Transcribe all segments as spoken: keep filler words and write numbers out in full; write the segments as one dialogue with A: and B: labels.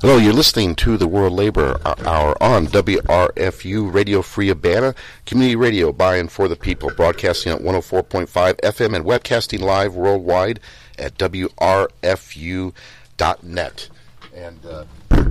A: Hello, you're listening to the World Labor Hour on W R F U Radio Free Urbana, community radio by and for the people, broadcasting at one oh four point five F M and webcasting live worldwide at W R F U dot net. And uh,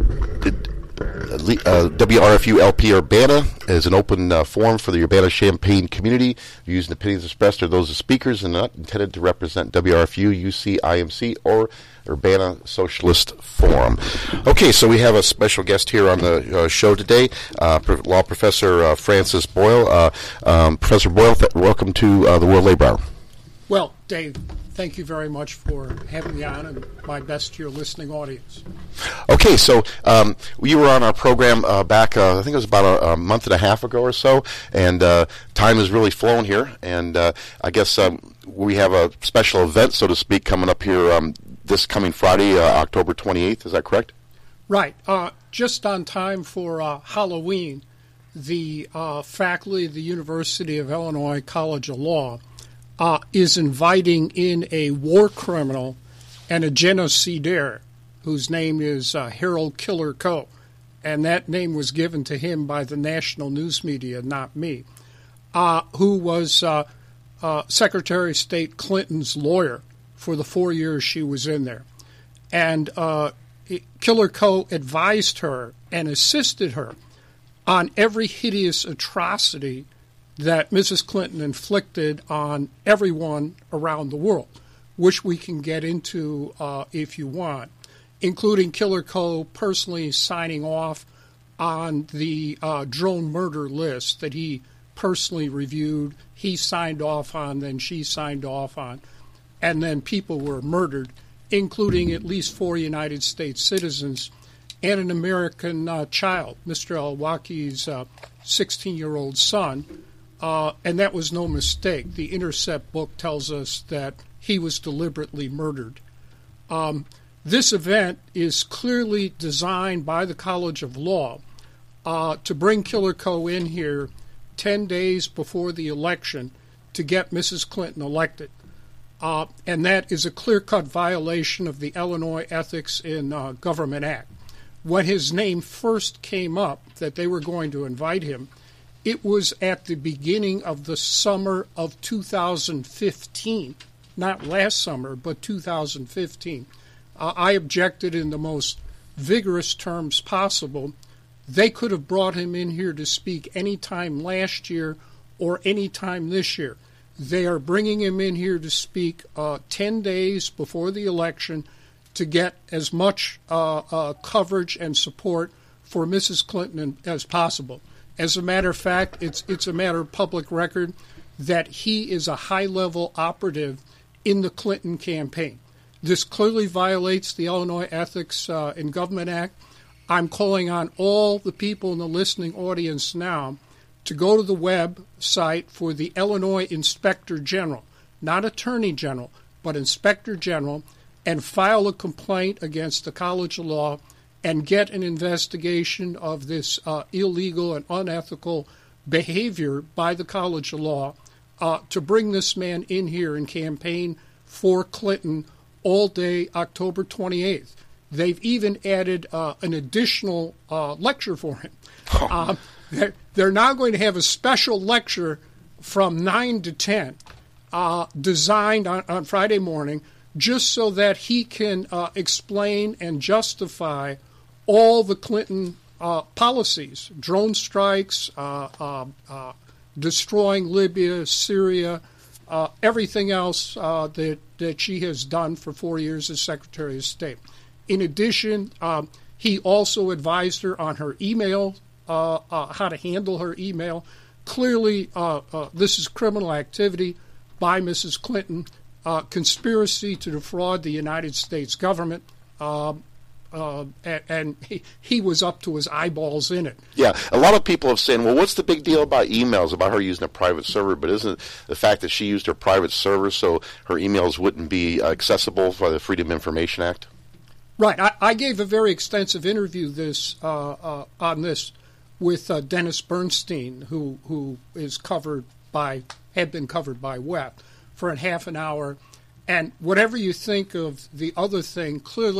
A: uh, W R F U L P Urbana is an open uh, forum for the Urbana-Champaign community. Using the opinions expressed are those of speakers and not intended to represent W R F U, U C, I M C, or Urbana Socialist Forum. Okay, so we have a special guest here on the uh, show today, uh, Law Professor uh, Francis Boyle. Uh, um, Professor Boyle, th- welcome to uh, the World Labor Hour.
B: Well, Dave, thank you very much for having me on, and my best to your listening audience.
A: Okay, so um, you were on our program uh, back, uh, I think it was about a, a month and a half ago or so, and uh, time has really flown here, and uh, I guess um, we have a special event, so to speak, coming up here um, this coming Friday, uh, October twenty-eighth, is that correct?
B: Right. Uh, just on time for uh, Halloween, the uh, faculty of the University of Illinois College of Law uh, is inviting in a war criminal and a genocidaire whose name is uh, Harold Killer Coe, and that name was given to him by the national news media, not me, uh, who was uh, uh, Secretary of State Clinton's lawyer for the four years she was in there. And uh, Killer Coe advised her and assisted her on every hideous atrocity that Missus Clinton inflicted on everyone around the world, which we can get into uh, if you want, including Killer Coe personally signing off on the uh, drone murder list that he personally reviewed, he signed off on, then she signed off on, and then people were murdered, including at least four United States citizens and an American uh, child, Mister Al-Awlaki's uh, sixteen-year-old son, uh, and that was no mistake. The Intercept book tells us that he was deliberately murdered. Um, this event is clearly designed by the College of Law uh, to bring Killer Coe in here ten days before the election to get Missus Clinton elected. Uh, and that is a clear-cut violation of the Illinois Ethics in uh, Government Act. When his name first came up, that they were going to invite him, it was at the beginning of the summer of two thousand fifteen, not last summer, but two thousand fifteen. Uh, I objected in the most vigorous terms possible. They could have brought him in here to speak any time last year or any time this year. They are bringing him in here to speak uh, ten days before the election to get as much uh, uh, coverage and support for Missus Clinton as possible. As a matter of fact, it's it's a matter of public record that he is a high-level operative in the Clinton campaign. This clearly violates the Illinois Ethics uh, in Government Act. I'm calling on all the people in the listening audience now to go to the website for the Illinois Inspector General, not Attorney General, but Inspector General, and file a complaint against the College of Law and get an investigation of this uh, illegal and unethical behavior by the College of Law uh, to bring this man in here and campaign for Clinton all day October twenty-eighth. They've even added uh, an additional uh, lecture for him. Um, they're, they're now going to have a special lecture from nine to ten uh, designed on, on Friday morning just so that he can uh, explain and justify all the Clinton uh, policies, drone strikes, uh, uh, uh, destroying Libya, Syria, uh, everything else uh, that, that she has done for four years as Secretary of State. In addition, um, he also advised her on her email, uh, uh, how to handle her email. Clearly, uh, uh, this is criminal activity by Missus Clinton, uh, conspiracy to defraud the United States government, uh, uh, and, and he, he was up to his eyeballs in it.
A: Yeah, a lot of people have said, well, what's the big deal about emails, about her using a private server? But isn't the fact that she used her private server so her emails wouldn't be accessible by the Freedom of Information Act?
B: Right. I, I gave a very extensive interview this uh, uh, on this with uh, Dennis Bernstein, who who is covered by had been covered by W E P for a half an hour. And whatever you think of the other thing, clearly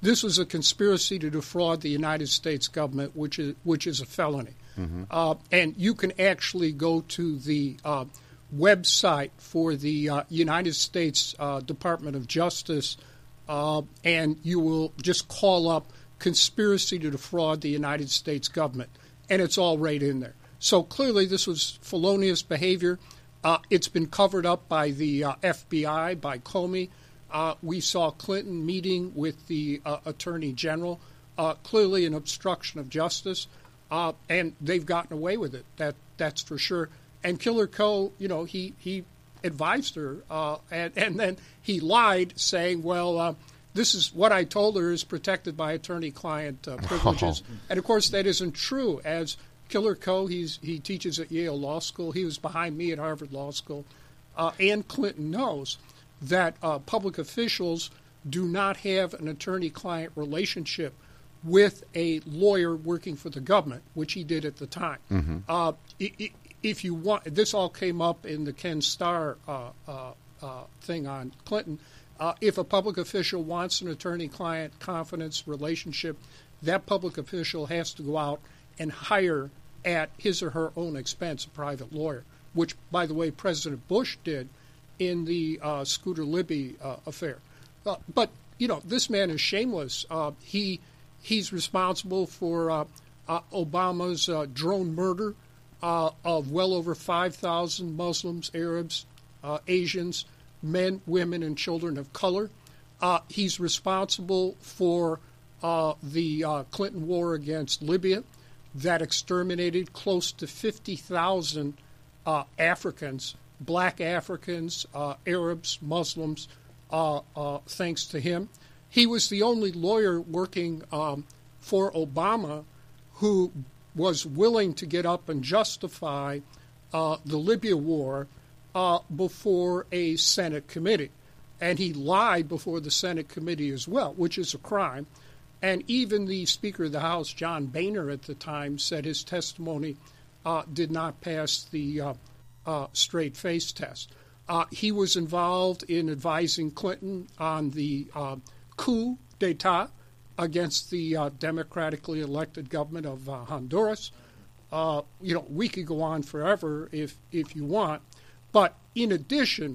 B: this was a conspiracy to defraud the United States government, which is which is a felony. Mm-hmm. Uh, and you can actually go to the uh, website for the uh, United States uh, Department of Justice, uh, and you will just call up conspiracy to defraud the United States government, and it's all right in there. So clearly this was felonious behavior. Uh, it's been covered up by the uh, F B I, by Comey. Uh, we saw Clinton meeting with the uh, Attorney General, uh, clearly an obstruction of justice, uh, and they've gotten away with it. That that's for sure. And Killer Coe, you know, he, he advised her, uh, and, and then he lied, saying, well, uh, this is what I told her is protected by attorney-client uh, privileges. Oh. And, of course, that isn't true. As Killer Coe, he's, he teaches at Yale Law School. He was behind me at Harvard Law School. Uh, Ann Clinton knows that uh, public officials do not have an attorney-client relationship with a lawyer working for the government, which he did at the time. Mm-hmm. Uh, it, it, if you want, this all came up in the Ken Starr uh, uh, uh, thing on Clinton. Uh, if a public official wants an attorney-client confidence relationship, that public official has to go out and hire at his or her own expense a private lawyer, which, by the way, President Bush did in the uh, Scooter Libby uh, affair. Uh, but, you know, this man is shameless. Uh, he he's responsible for uh, uh, Obama's uh, drone murder uh, of well over five thousand Muslims, Arabs, uh, Asians, men, women, and children of color. Uh, he's responsible for uh, the uh, Clinton war against Libya that exterminated close to fifty thousand uh, Africans, black Africans, uh, Arabs, Muslims, uh, uh, thanks to him. He was the only lawyer working um, for Obama who was willing to get up and justify uh, the Libya war uh, before a Senate committee. And he lied before the Senate committee as well, which is a crime. And even the Speaker of the House, John Boehner, at the time, said his testimony uh, did not pass the uh, uh, straight-face test. Uh, he was involved in advising Clinton on the uh, coup d'etat against the uh, democratically elected government of uh, Honduras. Uh, you know, we could go on forever if if you want. But in addition,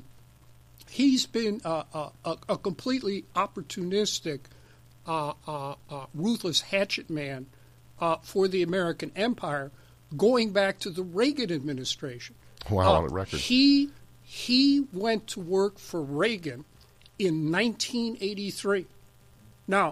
B: he's been uh, a, a completely opportunistic, uh, uh, uh, ruthless hatchet man uh, for the American empire, going back to the Reagan administration.
A: Wow,
B: uh,
A: on a record.
B: He he went to work for Reagan in nineteen eighty-three. Now,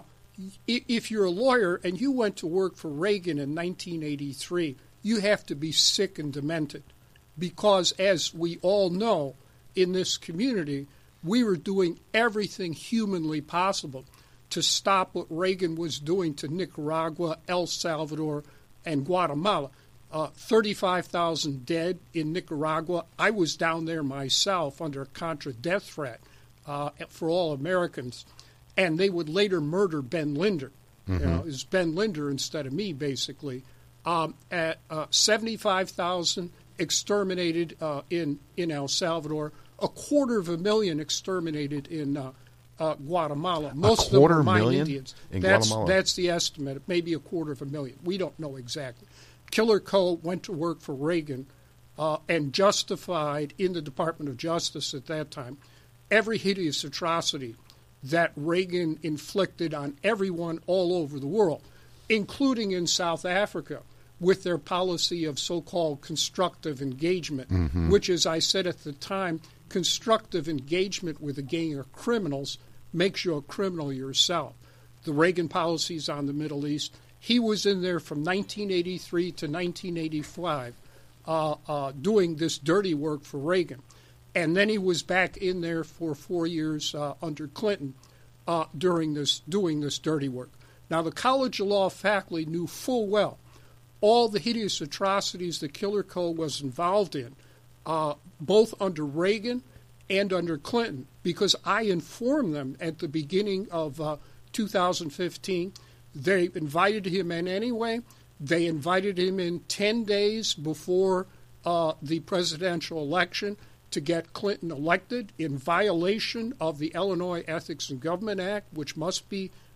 B: if you're a lawyer and you went to work for Reagan in nineteen eighty-three, you have to be sick and demented, because as we all know in this community, we were doing everything humanly possible to stop what Reagan was doing to Nicaragua, El Salvador, and Guatemala. Uh, thirty-five thousand dead in Nicaragua. I was down there myself under a Contra death threat uh, for all Americans. And they would later murder Ben Linder. Mm-hmm. You know, it was Ben Linder instead of me, basically. Um, at uh, seventy-five thousand exterminated uh, in, in El Salvador, a quarter of a million exterminated in uh, uh, Guatemala. Most
A: a quarter
B: of them were
A: million
B: Indians.
A: in
B: that's,
A: Guatemala?
B: That's the estimate, maybe a quarter of a million. We don't know exactly. Killer Coe went to work for Reagan uh, and justified in the Department of Justice at that time every hideous atrocity that Reagan inflicted on everyone all over the world, including in South Africa, with their policy of so-called constructive engagement, mm-hmm. which, as I said at the time, constructive engagement with a gang of criminals makes you a criminal yourself. The Reagan policies on the Middle East, he was in there from nineteen eighty-three to nineteen eighty-five uh, uh, doing this dirty work for Reagan. And then he was back in there for four years uh, under Clinton uh, during this, doing this dirty work. Now, the College of Law faculty knew full well all the hideous atrocities that Killer Coe was involved in, uh, both under Reagan and under Clinton, because I informed them at the beginning of uh, two thousand fifteen. They invited him in anyway. They invited him in ten days before uh, the presidential election to get Clinton elected in violation of the Illinois Ethics in Government Act, which must be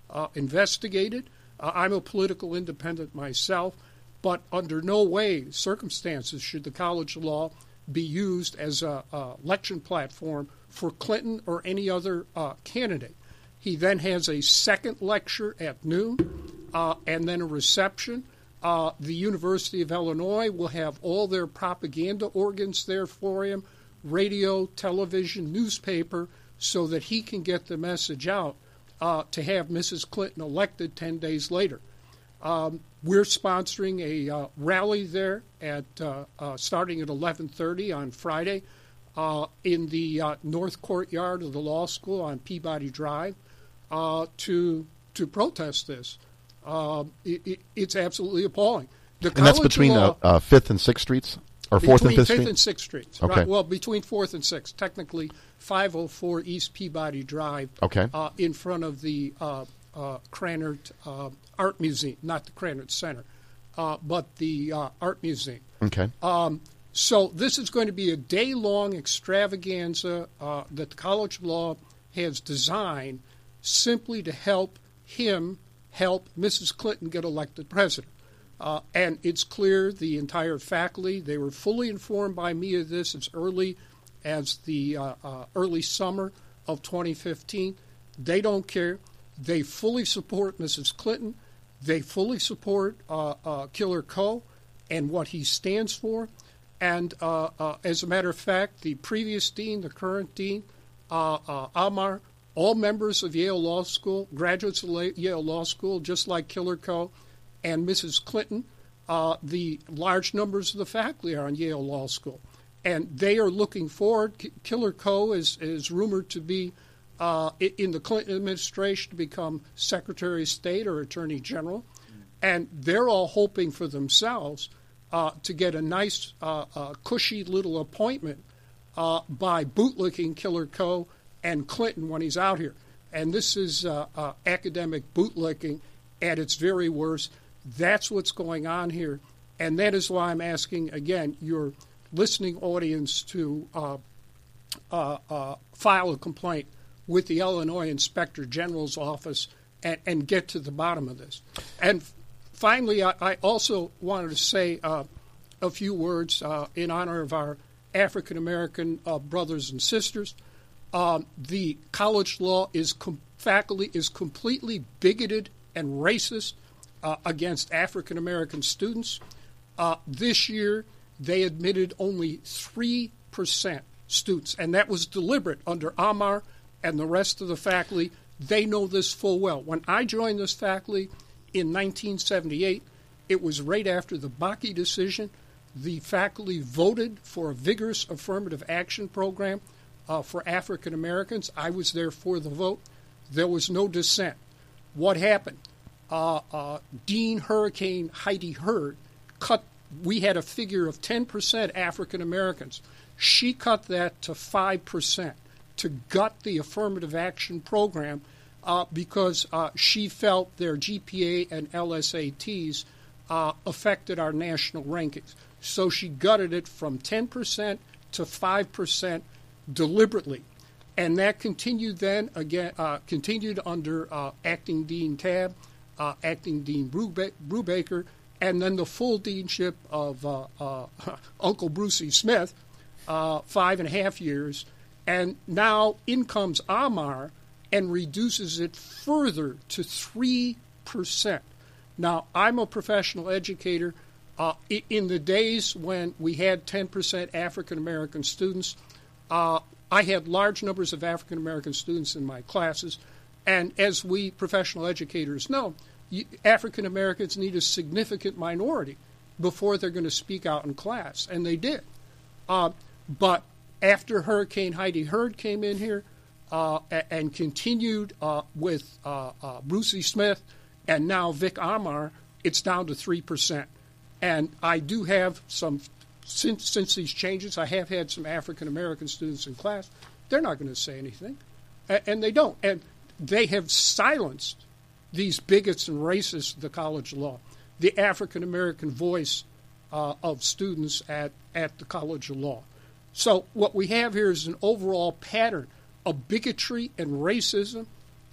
B: uh, investigated. Uh, I'm a political independent myself, but under no way, circumstances, should the College of Law be used as a, a election platform for Clinton or any other uh, candidate. He then has a second lecture at noon uh, and then a reception. Uh, the University of Illinois will have all their propaganda organs there for him, radio, television, newspaper, so that he can get the message out uh, to have Missus Clinton elected ten days later. Um, we're sponsoring a uh, rally there at uh, uh, starting at eleven thirty on Friday uh, in the uh, North Courtyard of the Law School on Peabody Drive uh, to to protest this. Uh, it, it, it's absolutely appalling. The
A: and that's
B: College
A: between
B: Law,
A: uh, uh, Fifth and Sixth Streets, or Fourth and
B: between
A: Fifth
B: Fifth
A: Street,
B: and Sixth Streets.
A: Okay.
B: Right. Well, between Fourth and Sixth, technically five oh four East Peabody Drive.
A: Okay.
B: Uh, in front of the uh, uh, Krannert uh, Art Museum, not the Krannert Center, uh, but the uh, Art Museum.
A: Okay.
B: Um, so this is going to be a day-long extravaganza uh, that the College of Law has designed simply to help him help Missus Clinton get elected president. Uh, and it's clear the entire faculty, they were fully informed by me of this as early as the uh, uh, early summer of twenty fifteen. They don't care. They fully support Missus Clinton. They fully support uh, uh, Killer Coe and what he stands for. And uh, uh, as a matter of fact, the previous dean, the current dean, uh, uh, Amar, all members of Yale Law School, graduates of Yale Law School, just like Killer Coe and Missus Clinton, uh, the large numbers of the faculty are on Yale Law School. And they are looking forward. K- Killer Coe is, is rumored to be uh, in the Clinton administration to become Secretary of State or Attorney General. And they're all hoping for themselves uh, to get a nice, uh, uh, cushy little appointment uh, by bootlicking Killer Coe and Clinton when he's out here. And this is uh, uh, academic bootlicking at its very worst. That's what's going on here. And that is why I'm asking, again, your listening audience to uh, uh, uh, file a complaint with the Illinois Inspector General's office and, and get to the bottom of this. And finally, I, I also wanted to say uh, a few words uh, in honor of our African-American uh, brothers and sisters. Um, the College Law is com- faculty is completely bigoted and racist uh, against African-American students. Uh, this year, they admitted only three percent students, and that was deliberate under Amar and the rest of the faculty. They know this full well. When I joined this faculty in nineteen seventy-eight, it was right after the Bakke decision. The faculty voted for a vigorous affirmative action program uh, for African Americans. I was there for the vote. There was no dissent. What happened? Uh, uh, Dean Hurricane Heidi Hurd cut, we had a figure of ten percent African Americans. She cut that to five percent to gut the affirmative action program uh, because uh, she felt their G P A and L S A Ts uh, affected our national rankings. So she gutted it from ten percent to five percent deliberately. And that continued then, again, uh, continued under uh, Acting Dean Tabb, uh, Acting Dean Bruba- Brubaker, and then the full deanship of uh, uh, Uncle Brucey Smith, uh, five and a half years. And now in comes Amar and reduces it further to three percent. Now, I'm a professional educator. Uh, in the days when we had ten percent African-American students, uh, I had large numbers of African-American students in my classes. And as we professional educators know, African-Americans need a significant minority before they're going to speak out in class. And they did. Uh, but after Hurricane Heidi Hurd came in here uh, and continued uh, with uh, uh, Brucey Smith and now Vic Amar, it's down to three percent. And I do have some, since, since these changes, I have had some African-American students in class. They're not going to say anything. And, and they don't. And they have silenced these bigots and racists of the College of Law, the African-American voice uh, of students at, at the College of Law. So what we have here is an overall pattern of bigotry and racism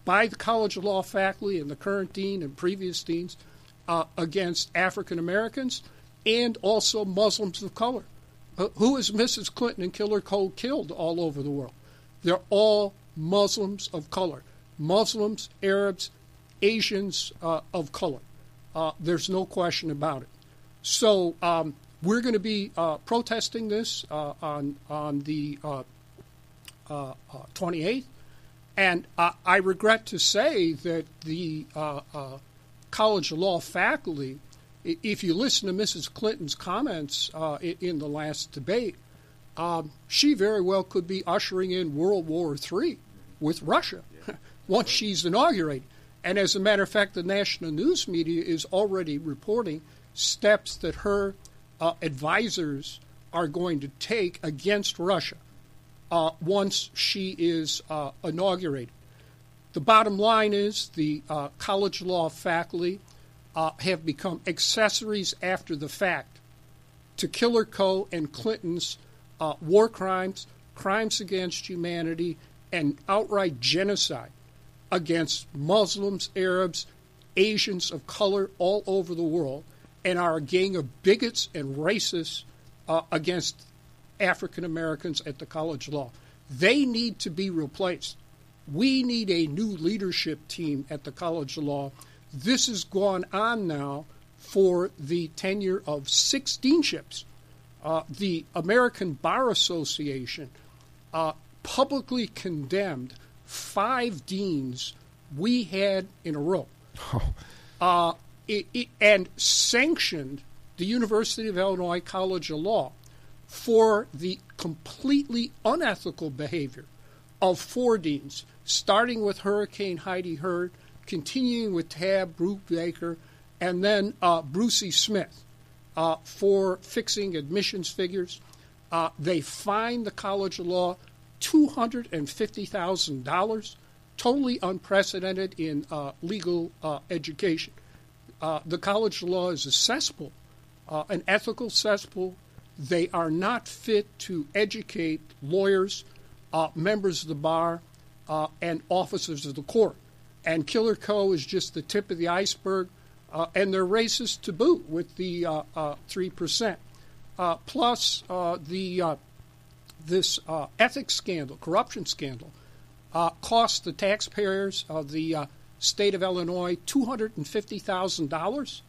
B: by the College of Law faculty and the current dean and previous deans uh, against African Americans and also Muslims of color. Uh, who is Missus Clinton and Killer Cole killed all over the world? They're all Muslims of color. Muslims, Arabs, Asians uh, of color. Uh, there's no question about it. So um, we're going to be uh, protesting this uh, on on the uh, uh, uh, twenty-eighth, and uh, I regret to say that the uh, uh, College of Law faculty, if you listen to Missus Clinton's comments uh, in the last debate, um, she very well could be ushering in World War Three with Russia once she's inaugurated. And as a matter of fact, the national news media is already reporting steps that her uh, advisors are going to take against Russia uh, once she is uh, inaugurated. The bottom line is the uh, College of Law faculty uh, have become accessories after the fact to Killer Coe and Clinton's uh, war crimes, crimes against humanity, and outright genocide against Muslims, Arabs, Asians of color all over the world, and are a gang of bigots and racists uh, against African Americans at the College of Law. They need to be replaced. We need a new leadership team at the College of Law. This has gone on now for the tenure of six deanships. Uh, the American Bar Association uh, publicly condemned five deans we had in a row,
A: oh.
B: uh, it, it, and sanctioned the University of Illinois College of Law for the completely unethical behavior of four deans, starting with Hurricane Heidi Hurd, continuing with Tab Brubaker, and then uh, Brucey Smith uh, for fixing admissions figures. Uh, they fined the College of Law two hundred fifty thousand dollars, totally unprecedented in uh, legal uh, education. Uh, the College of Law is a cesspool, uh, an ethical cesspool. They are not fit to educate lawyers, uh, members of the bar, uh, and officers of the court. And Killer Coe is just the tip of the iceberg, uh, and they're racist to boot with the uh, uh, three percent. Uh, plus uh, the uh, this uh, ethics scandal, corruption scandal, uh, cost the taxpayers of the uh, state of Illinois two hundred fifty thousand dollars.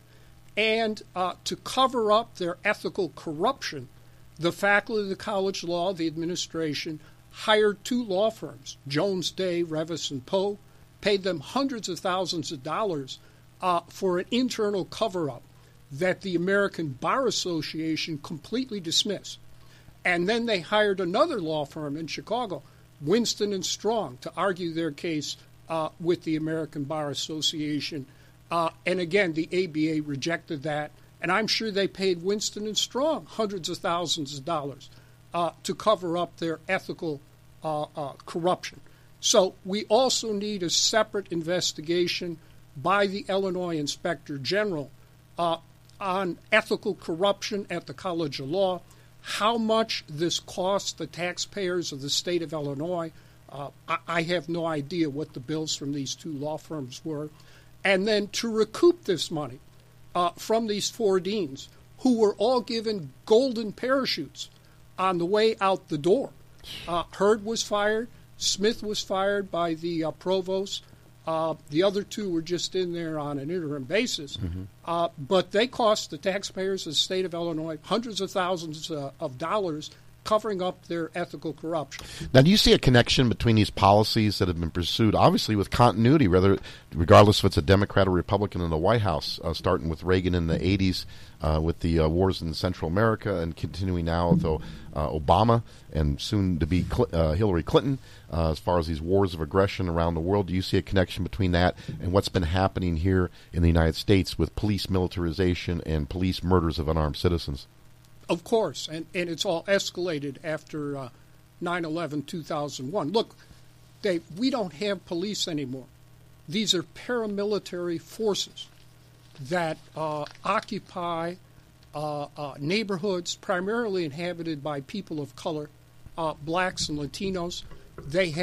B: And uh, to cover up their ethical corruption, the faculty of the College of Law, the administration, hired two law firms, Jones Day, Revis, and Poe, paid them hundreds of thousands of dollars uh, for an internal cover-up that the American Bar Association completely dismissed. And then they hired another law firm in Chicago, Winston and Strong, to argue their case uh, with the American Bar Association. Uh, and again, the A B A rejected that. And I'm sure they paid Winston and Strong hundreds of thousands of dollars uh, to cover up their ethical uh, uh, corruption. So we also need a separate investigation by the Illinois Inspector General uh, on ethical corruption at the College of Law, how much this costs the taxpayers of the state of Illinois. Uh, I, I have no idea what the bills from these two law firms were. And then to recoup this money uh, from these four deans, who were all given golden parachutes on the way out the door. Uh, Hurd was fired. Smith was fired by the uh, provost. Uh, the other two were just in there on an interim basis. Mm-hmm. Uh, but they cost the taxpayers of the state of Illinois hundreds of thousands uh, of dollars covering up their ethical corruption.
A: Now, do you see a connection between these policies that have been pursued, obviously with continuity, whether, regardless if it's a Democrat or Republican in the White House, uh, starting with Reagan in the eighties, uh, with the uh, wars in Central America, and continuing now with uh, Obama and soon to be Cl- uh, Hillary Clinton, uh, as far as these wars of aggression around the world? Do you see a connection between that and what's been happening here in the United States with police militarization and police murders of unarmed citizens?
B: Of course, and, and it's all escalated after uh, nine eleven two thousand one. Look, Dave, we don't have police anymore. These are paramilitary forces that uh, occupy uh, uh, neighborhoods primarily inhabited by people of color, uh, blacks and Latinos. They have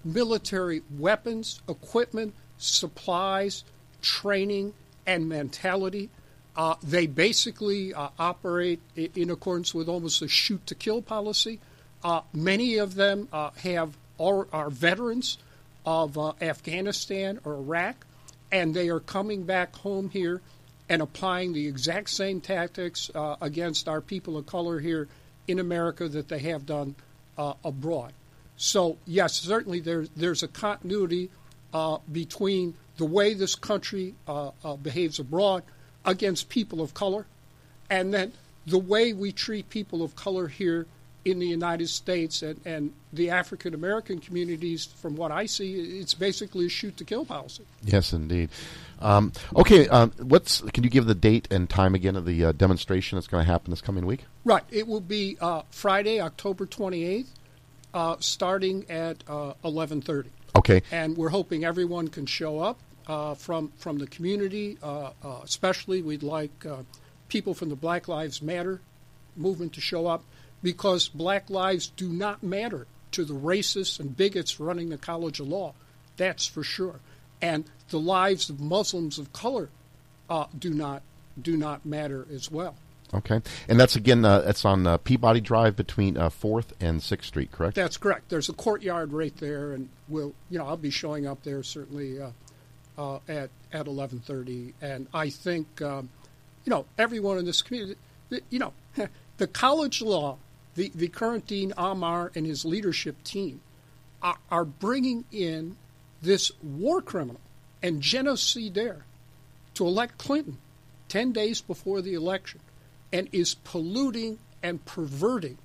B: military weapons, equipment, supplies, training, and mentality. Uh, they basically uh, operate in accordance with almost a shoot-to-kill policy. Uh, many of them uh, have are, are veterans of uh, Afghanistan or Iraq, and they are coming back home here and applying the exact same tactics uh, against our people of color here in America that they have done uh, abroad. So, yes, certainly there, there's a continuity uh, between the way this country uh, uh, behaves abroad against people of color, and then the way we treat people of color here in the United States and, and the African American communities. From what I see, it's basically a shoot-to-kill policy.
A: Yes, indeed. Um, okay, um, what's can you give the date and time again of the uh, demonstration that's going to happen this coming week?
B: Right. It will be uh, Friday, October twenty-eighth, uh, starting at uh, eleven thirty.
A: Okay.
B: And we're hoping everyone can show up. Uh, from from the community, uh, uh, especially we'd like uh, people from the Black Lives Matter movement to show up, because black lives do not matter to the racists and bigots running the College of Law. That's for sure. And the lives of Muslims of color uh, do not do not matter as well.
A: Okay, and that's again uh, that's on uh, Peabody Drive between uh, Fourth and Sixth Street, correct?
B: That's correct. There's a courtyard right there, and we'll you know I'll be showing up there certainly. Uh, Uh, at at eleven thirty, and I think um, you know everyone in this community, you know, the College of Law, the the current dean Amar and his leadership team are, are bringing in this war criminal and genocidaire to elect Clinton ten days before the election, and is polluting and perverting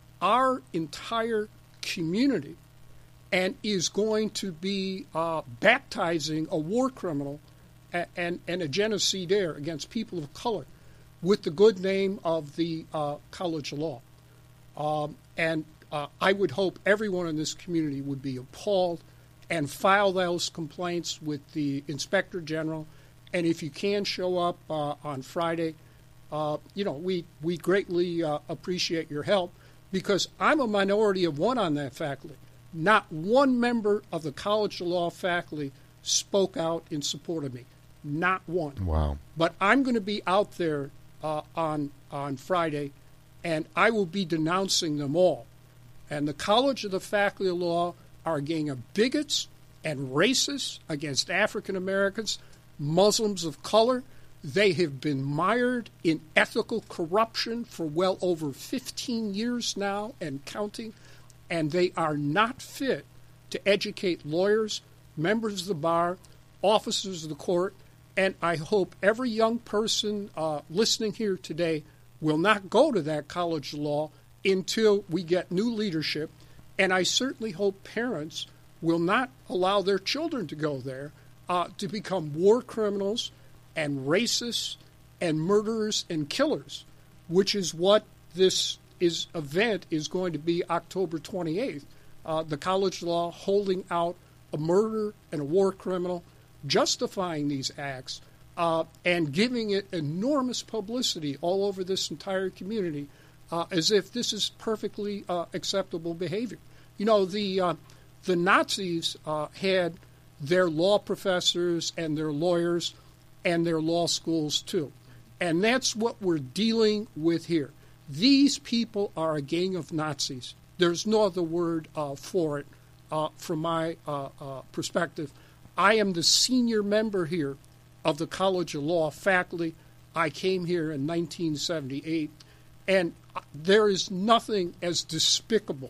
B: our entire community, and is going to be uh, baptizing a war criminal and, and, and a genocidaire against people of color with the good name of the uh, College of Law. Um, and uh, I would hope everyone in this community would be appalled and file those complaints with the Inspector General. And if you can show up uh, on Friday, uh, you know, we, we greatly uh, appreciate your help, because I'm a minority of one on that faculty. Not one member of the College of Law faculty spoke out in support of me. Not one.
A: Wow.
B: But I'm going to be out there uh, on on Friday, and I will be denouncing them all. And the College of the Faculty of Law are a gang of bigots and racists against African Americans, Muslims of color. They have been mired in ethical corruption for well over fifteen years now and counting. And they are not fit to educate lawyers, members of the bar, officers of the court. And I hope every young person uh, listening here today will not go to that College of Law until we get new leadership. And I certainly hope parents will not allow their children to go there uh, to become war criminals and racists and murderers and killers, which is what this is event is going to be October twenty-eighth. Uh, the College of Law holding out a murder and a war criminal, justifying these acts, uh, and giving it enormous publicity all over this entire community, uh, as if this is perfectly uh, acceptable behavior. You know, the uh, the Nazis uh, had their law professors and their lawyers and their law schools too, and that's what we're dealing with here. These people are a gang of Nazis. There's no other word uh, for it uh, from my uh, uh, perspective. I am the senior member here of the College of Law faculty. I came here in nineteen seventy-eight, and there is nothing as despicable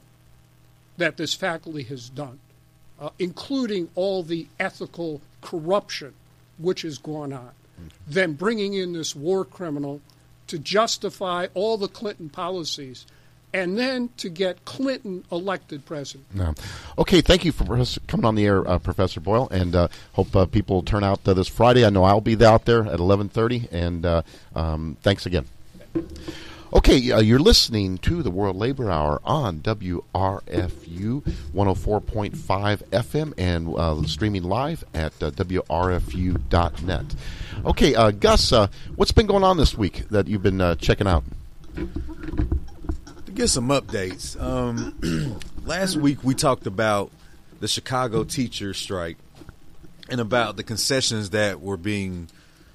B: that this faculty has done, uh, including all the ethical corruption which has gone on, than bringing in this war criminal to justify all the Clinton policies, and then to get Clinton elected president.
A: No. Okay, thank you for coming on the air, uh, Professor Boyle, and uh, hope uh, people turn out uh, this Friday. I know I'll be out there at eleven thirty, and uh, um, thanks again. Okay, uh, you're listening to the World Labor Hour on W R F U one oh four point five F M and uh, streaming live at uh, W R F U dot net. Okay, uh, Gus, uh, what's been going on this week that you've been uh, checking out?
C: To get some updates, um, last week we talked about the Chicago teacher strike and about the concessions that were being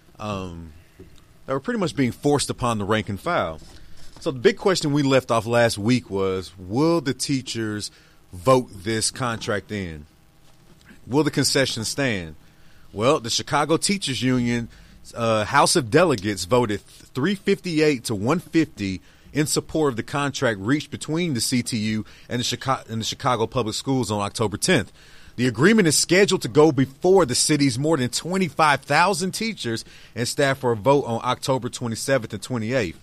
C: um, that were pretty much being forced upon the rank and file. So the big question we left off last week was, will the teachers vote this contract in? Will the concessions stand? Well, the Chicago Teachers Union uh, House of Delegates voted three fifty-eight to one fifty in support of the contract reached between the C T U and the Chicago, and the Chicago Public Schools on October tenth. The agreement is scheduled to go before the city's more than twenty-five thousand teachers and staff for a vote on October twenty-seventh and twenty-eighth.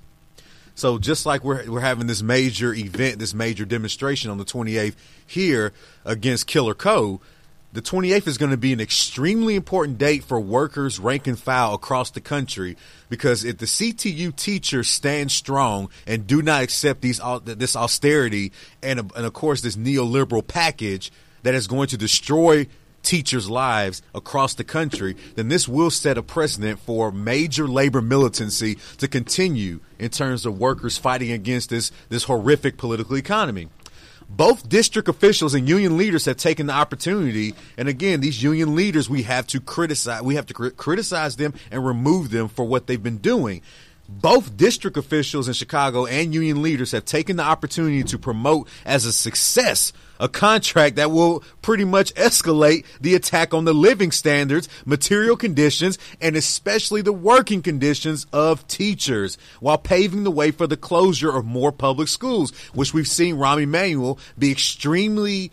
C: So just like we're we're having this major event, this major demonstration on the twenty-eighth here against Killer Code, the twenty-eighth is going to be an extremely important date for workers rank and file across the country, because if the C T U teachers stand strong and do not accept these this austerity and, and of course this neoliberal package that is going to destroy teachers' lives across the country, then this will set a precedent for major labor militancy to continue in terms of workers fighting against this this horrific political economy. Both district officials and union leaders have taken the opportunity, and again, these union leaders, we have to criticize, we have to cr- criticize them and remove them for what they've been doing. Both district officials in Chicago and union leaders have taken the opportunity to promote as a success a contract that will pretty much escalate the attack on the living standards, material conditions, and especially the working conditions of teachers, while paving the way for the closure of more public schools, which we've seen Rahm Emanuel be extremely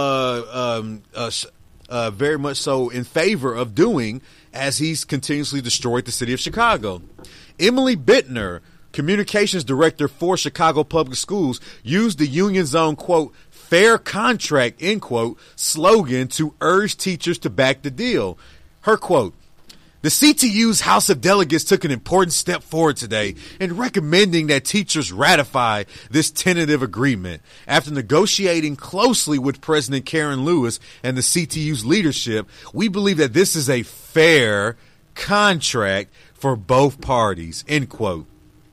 C: uh, um, uh, uh, very much so in favor of doing, as he's continuously destroyed the city of Chicago. Emily Bittner, communications director for Chicago Public Schools, used the union's own, quote, fair contract, end quote, slogan to urge teachers to back the deal. Her quote, the C T U's House of Delegates took an important step forward today in recommending that teachers ratify this tentative agreement. After negotiating closely with President Karen Lewis and the C T U's leadership, we believe that this is a fair contract for both parties, end quote.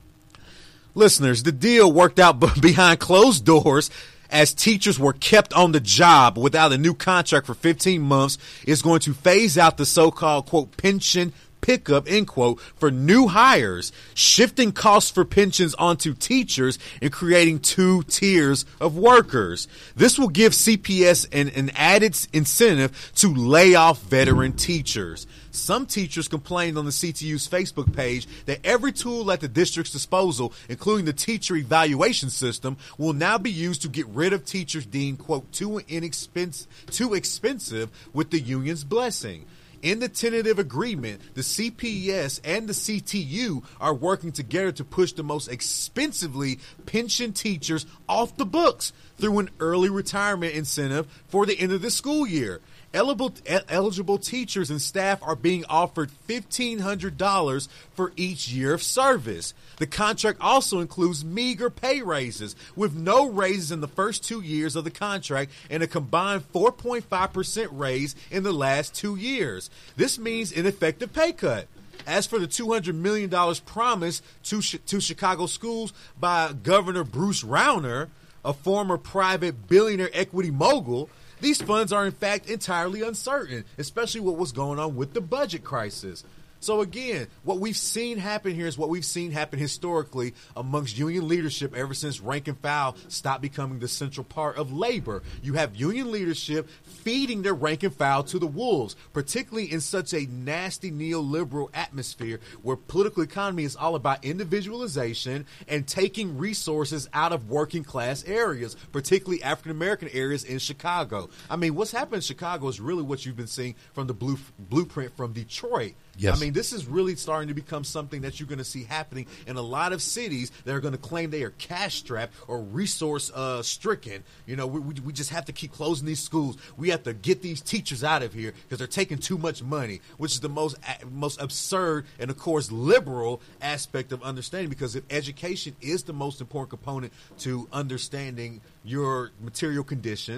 C: Listeners, the deal worked out behind closed doors as teachers were kept on the job without a new contract for fifteen months, is going to phase out the so-called, quote, pension pickup, end quote, for new hires, shifting costs for pensions onto teachers and creating two tiers of workers. This will give C P S an, an added incentive to lay off veteran teachers. Some teachers complained on the C T U's Facebook page that every tool at the district's disposal, including the teacher evaluation system, will now be used to get rid of teachers deemed, quote, too inexpensive, too expensive with the union's blessing. In the tentative agreement, the C P S and the C T U are working together to push the most expensively pensioned teachers off the books through an early retirement incentive for the end of the school year. Eligible, eligible teachers and staff are being offered fifteen hundred dollars for each year of service. The contract also includes meager pay raises, with no raises in the first two years of the contract and a combined four point five percent raise in the last two years. This means an effective pay cut. As for the two hundred million dollars promised to, to Chicago schools by Governor Bruce Rauner, a former private billionaire equity mogul, these funds are, in fact, entirely uncertain, especially with what's going on with the budget crisis. So, again, what we've seen happen here is what we've seen happen historically amongst union leadership ever since rank and file stopped becoming the central part of labor. You have union leadership feeding their rank and file to the wolves, particularly in such a nasty neoliberal atmosphere where political economy is all about individualization and taking resources out of working class areas, particularly African American areas in Chicago. I mean, what's happened in Chicago is really what you've been seeing from the blue, blueprint from Detroit.
A: Yes.
C: I mean, this is really starting to become something that you're going to see happening in a lot of cities that are going to claim they are cash strapped or resource uh, stricken. You know, we, we, we just have to keep closing these schools. We have to get these teachers out of here because they're taking too much money, which is the most most absurd and, of course, liberal aspect of understanding, because if education is the most important component to understanding your material conditions,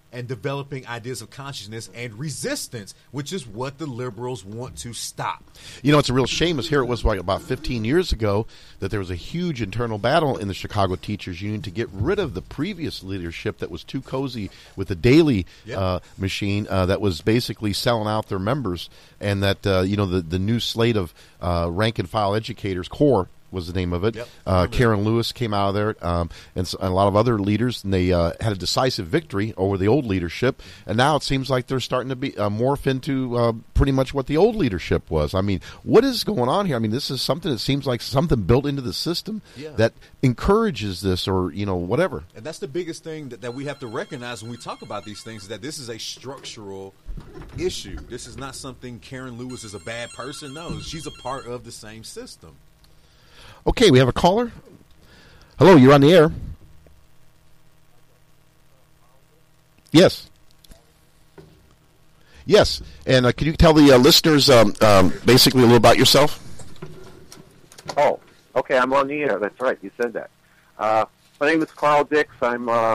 C: and developing ideas of consciousness and resistance, which is what the liberals want to stop.
A: You know, it's a real shame. Is here it was like about fifteen years ago that there was a huge internal battle in the Chicago Teachers Union to get rid of the previous leadership that was too cozy with the daily
C: Yep.
A: uh, machine uh, that was basically selling out their members, and that uh, you know the the new slate of uh, rank and file educators, CORE was the name of it.
C: Yep.
A: Uh, Karen Lewis came out of there, um, and, s- and a lot of other leaders, and they uh, had a decisive victory over the old leadership. And now it seems like they're starting to be uh, morph into uh, pretty much what the old leadership was. I mean, what is going on here? I mean, this is something that seems like something built into the system
C: Yeah.
A: that encourages this, or you know, whatever.
C: And that's the biggest thing that, that we have to recognize when we talk about these things, is that this is a structural issue. This is not something Karen Lewis is a bad person. No, she's a part of the same system.
A: Okay, we have a caller. Hello, you're on the air. Yes. Yes, and uh, can you tell the uh, listeners um, um, basically a little about yourself?
D: Oh, okay, I'm on the air. That's right, you said that. Uh, my name is Carl Dix. I'm a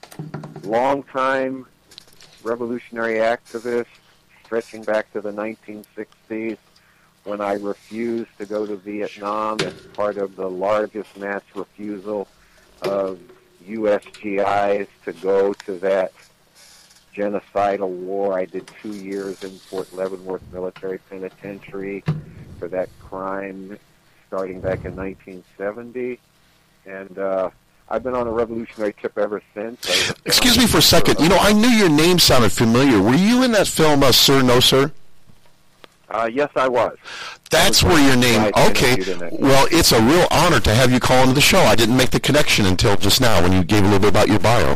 D: longtime revolutionary activist stretching back to the nineteen sixties when I refused to go to Vietnam as part of the largest mass refusal of U S G Is to go to that genocidal war. I did two years in Fort Leavenworth Military Penitentiary for that crime starting back in nineteen seventy. And uh, I've been on a revolutionary tip ever since. I was
A: Excuse me for a second. You know, I knew your name sounded familiar. Were you in that film, uh, Sir, No, Sir?
D: Uh, yes, I was.
A: That's
D: I was
A: where your
D: the
A: name...
D: guy
A: Okay.
D: interviewed in that.
A: Well, it's a real honor to have you call into the show. I didn't make the connection until just now when you gave a little bit about your bio.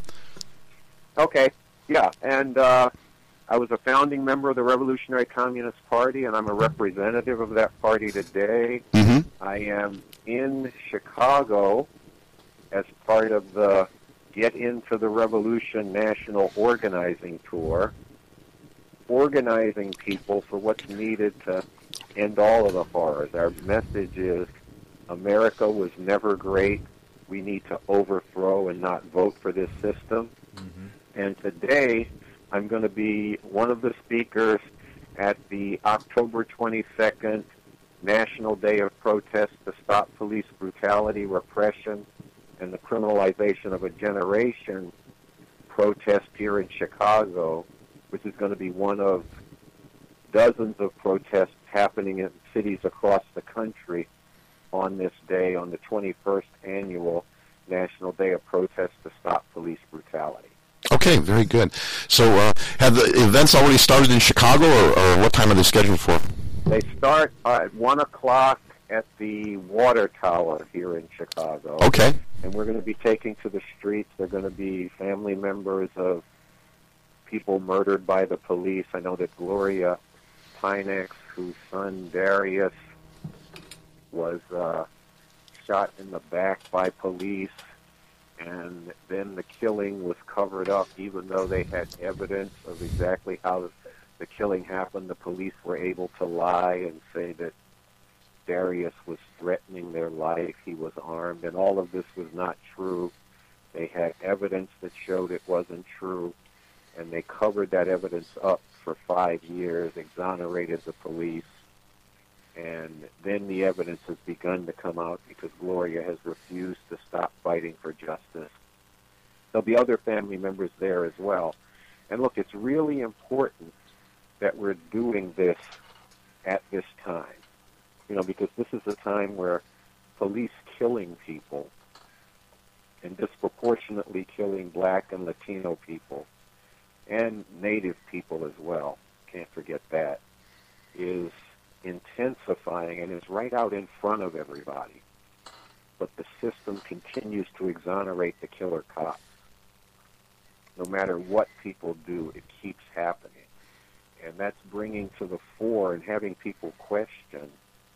D: Okay, yeah, and uh, I was a founding member of the Revolutionary Communist Party, and I'm a representative of that party today.
A: Mm-hmm.
D: I am in Chicago as part of the Get Into the Revolution National Organizing Tour, organizing people for what's needed to end all of the horrors. Our message is America was never great. We need to overthrow and not vote for this system. Mm-hmm. And today, I'm going to be one of the speakers at the October twenty-second National Day of Protest to Stop Police Brutality, Repression, and the Criminalization of a Generation protest here in Chicago, which is going to be one of dozens of protests happening in cities across the country on this day, on the twenty-first Annual National Day of Protest to Stop Police Brutality.
A: Okay, very good. So uh, have the events already started in Chicago, or, or what time are they scheduled for?
D: They start uh, at one o'clock at the Water Tower here in Chicago.
A: Okay.
D: And we're going to be taking to the streets. They're going to be family members of people murdered by the police. I know that Gloria Pinex, whose son Darius was uh, shot in the back by police, and then the killing was covered up even though they had evidence of exactly how the killing happened. The police were able to lie and say that Darius was threatening their life, he was armed, and all of this was not true. They had evidence that showed it wasn't true, and they covered that evidence up for five years, exonerated the police, and then the evidence has begun to come out because Gloria has refused to stop fighting for justice. There'll be other family members there as well. And look, it's really important that we're doing this at this time, you know, because this is a time where police killing people and disproportionately killing black and Latino people and Native people as well, can't forget that, is intensifying and is right out in front of everybody. But the system continues to exonerate the killer cops. No matter what people do, it keeps happening. And that's bringing to the fore and having people question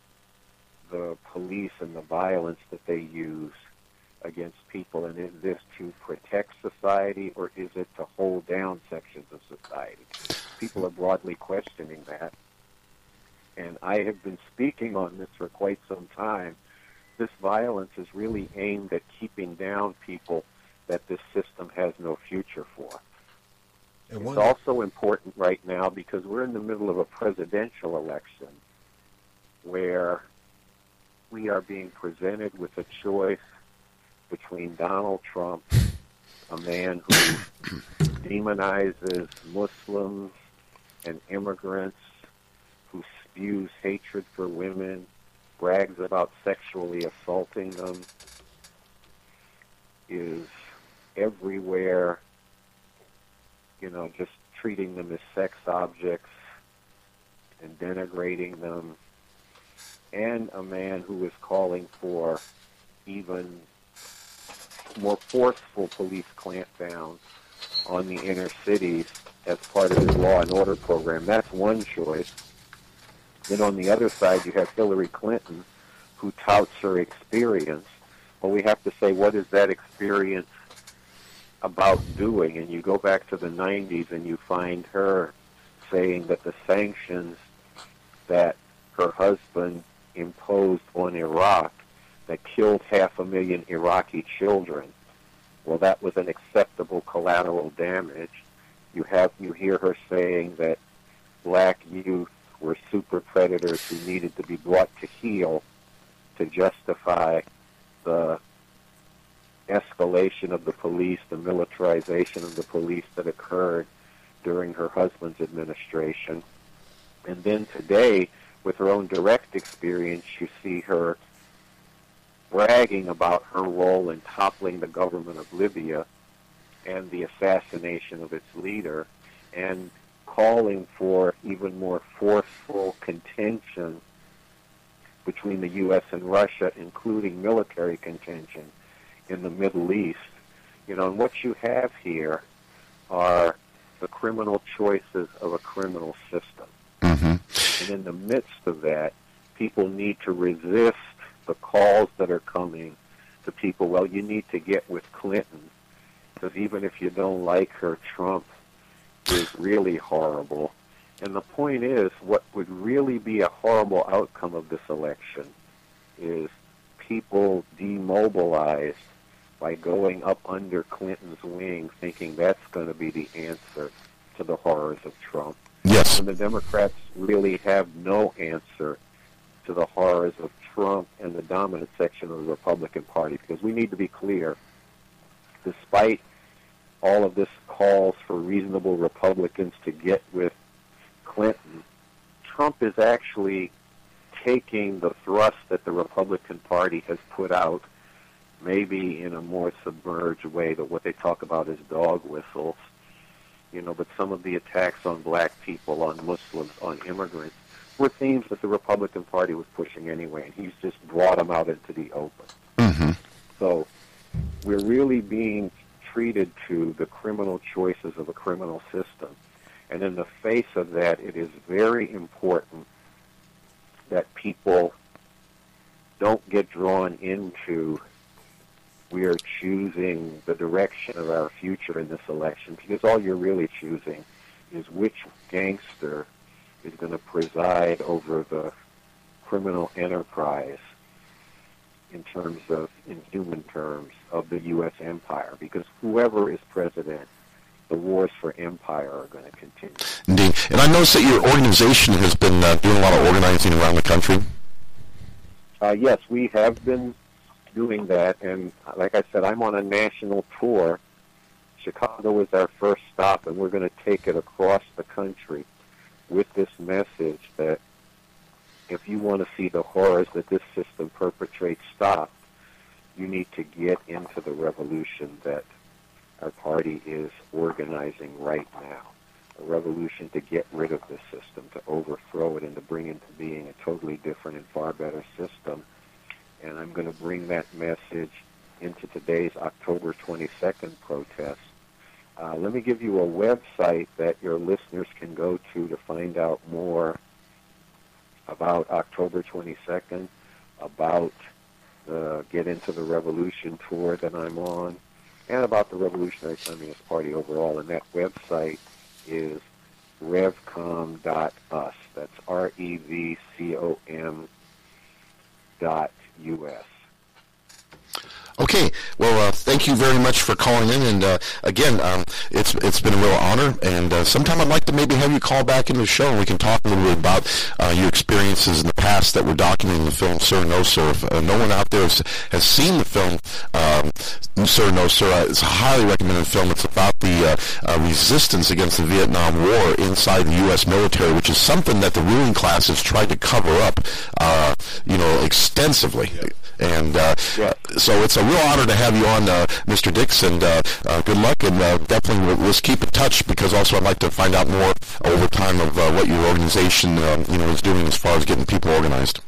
D: the police and the violence that they use against people. And is this to protect society, or is it to hold down sections of society? People are broadly questioning that. And I have been speaking on this for quite some time. This violence is really aimed at keeping down people that this system has no future for.
C: And
D: It's
C: one,
D: also important right now because we're in the middle of a presidential election where we are being presented with a choice between Donald Trump, a man who demonizes Muslims and immigrants, who spews hatred for women, brags about sexually assaulting them, is everywhere, you know, just treating them as sex objects and denigrating them, and a man who is calling for even more forceful police clampdowns on the inner cities as part of his law and order program. That's one choice. Then on the other side, you have Hillary Clinton, who touts her experience. Well, we have to say, what is that experience about doing? And you go back to the nineties and you find her saying that the sanctions that her husband imposed on Iraq that killed half a million Iraqi children, well, that was an acceptable collateral damage. You have you hear her saying that black youth were super predators who needed to be brought to heel to justify the escalation of the police, the militarization of the police that occurred during her husband's administration. And then today, with her own direct experience, you see her bragging about her role in toppling the government of Libya and the assassination of its leader, and calling for even more forceful contention between the U S and Russia, including military contention in the Middle East. You know, and what you have here are the criminal choices of a criminal system.
A: Mm-hmm.
D: And in the midst of that, people need to resist the calls that are coming to people, well, you need to get with Clinton, because even if you don't like her, Trump is really horrible. And the point is, what would really be a horrible outcome of this election is people demobilized by going up under Clinton's wing, thinking that's going to be the answer to the horrors of Trump.
A: Yes.
D: And the Democrats really have no answer to the horrors of Trump and the dominant section of the Republican Party, because we need to be clear, despite all of this calls for reasonable Republicans to get with Clinton, Trump is actually taking the thrust that the Republican Party has put out, maybe in a more submerged way, that what they talk about is dog whistles, you know, but some of the attacks on black people, on Muslims, on immigrants, were themes that the Republican Party was pushing anyway, and he's just brought them out into the open.
A: Mm-hmm.
D: So we're really being treated to the criminal choices of a criminal system. And in the face of that, it is very important that people don't get drawn into, we are choosing the direction of our future in this election, because all you're really choosing is which gangster is going to preside over the criminal enterprise in terms of, in human terms, of the U S empire. Because whoever is president, the wars for empire are going to continue.
A: Indeed. And I noticed that your organization has been uh, doing a lot of organizing around the country.
D: Uh, yes, we have been doing that. And like I said, I'm on a national tour. Chicago is our first stop, and we're going to take it across the country with this message that if you want to see the horrors that this system perpetrates stop, you need to get into the revolution that our party is organizing right now. A revolution to get rid of this system, to overthrow it, and to bring into being a totally different and far better system. And I'm going to bring that message into today's October twenty-second protest. Uh, let me give you a website that your listeners can go to to find out more about October twenty-second, about the Get Into the Revolution tour that I'm on, and about the Revolutionary Communist Party overall. And that website is revcom dot us. That's R E V C O M dot U S.
A: Okay, well, uh, thank you very much for calling in, and uh, again, um, it's it's been a real honor, and uh, sometime I'd like to maybe have you call back into the show, and we can talk a little bit about uh, your experiences in the past that were documented in the film Sir No Sir. If uh, no one out there has, has seen the film um, Sir No Sir, uh, it's a highly recommended film. It's about the uh, uh, resistance against the Vietnam War inside the U S military, which is something that the ruling class has tried to cover up, uh, you know, extensively. Yeah. And uh, yeah. so it's a real honor to have you on, uh, Mister Dix, and uh, uh, good luck, and uh, definitely we'll, let's keep in touch, because also I'd like to find out more over time of uh, what your organization uh, you know, is doing as far as getting people organized.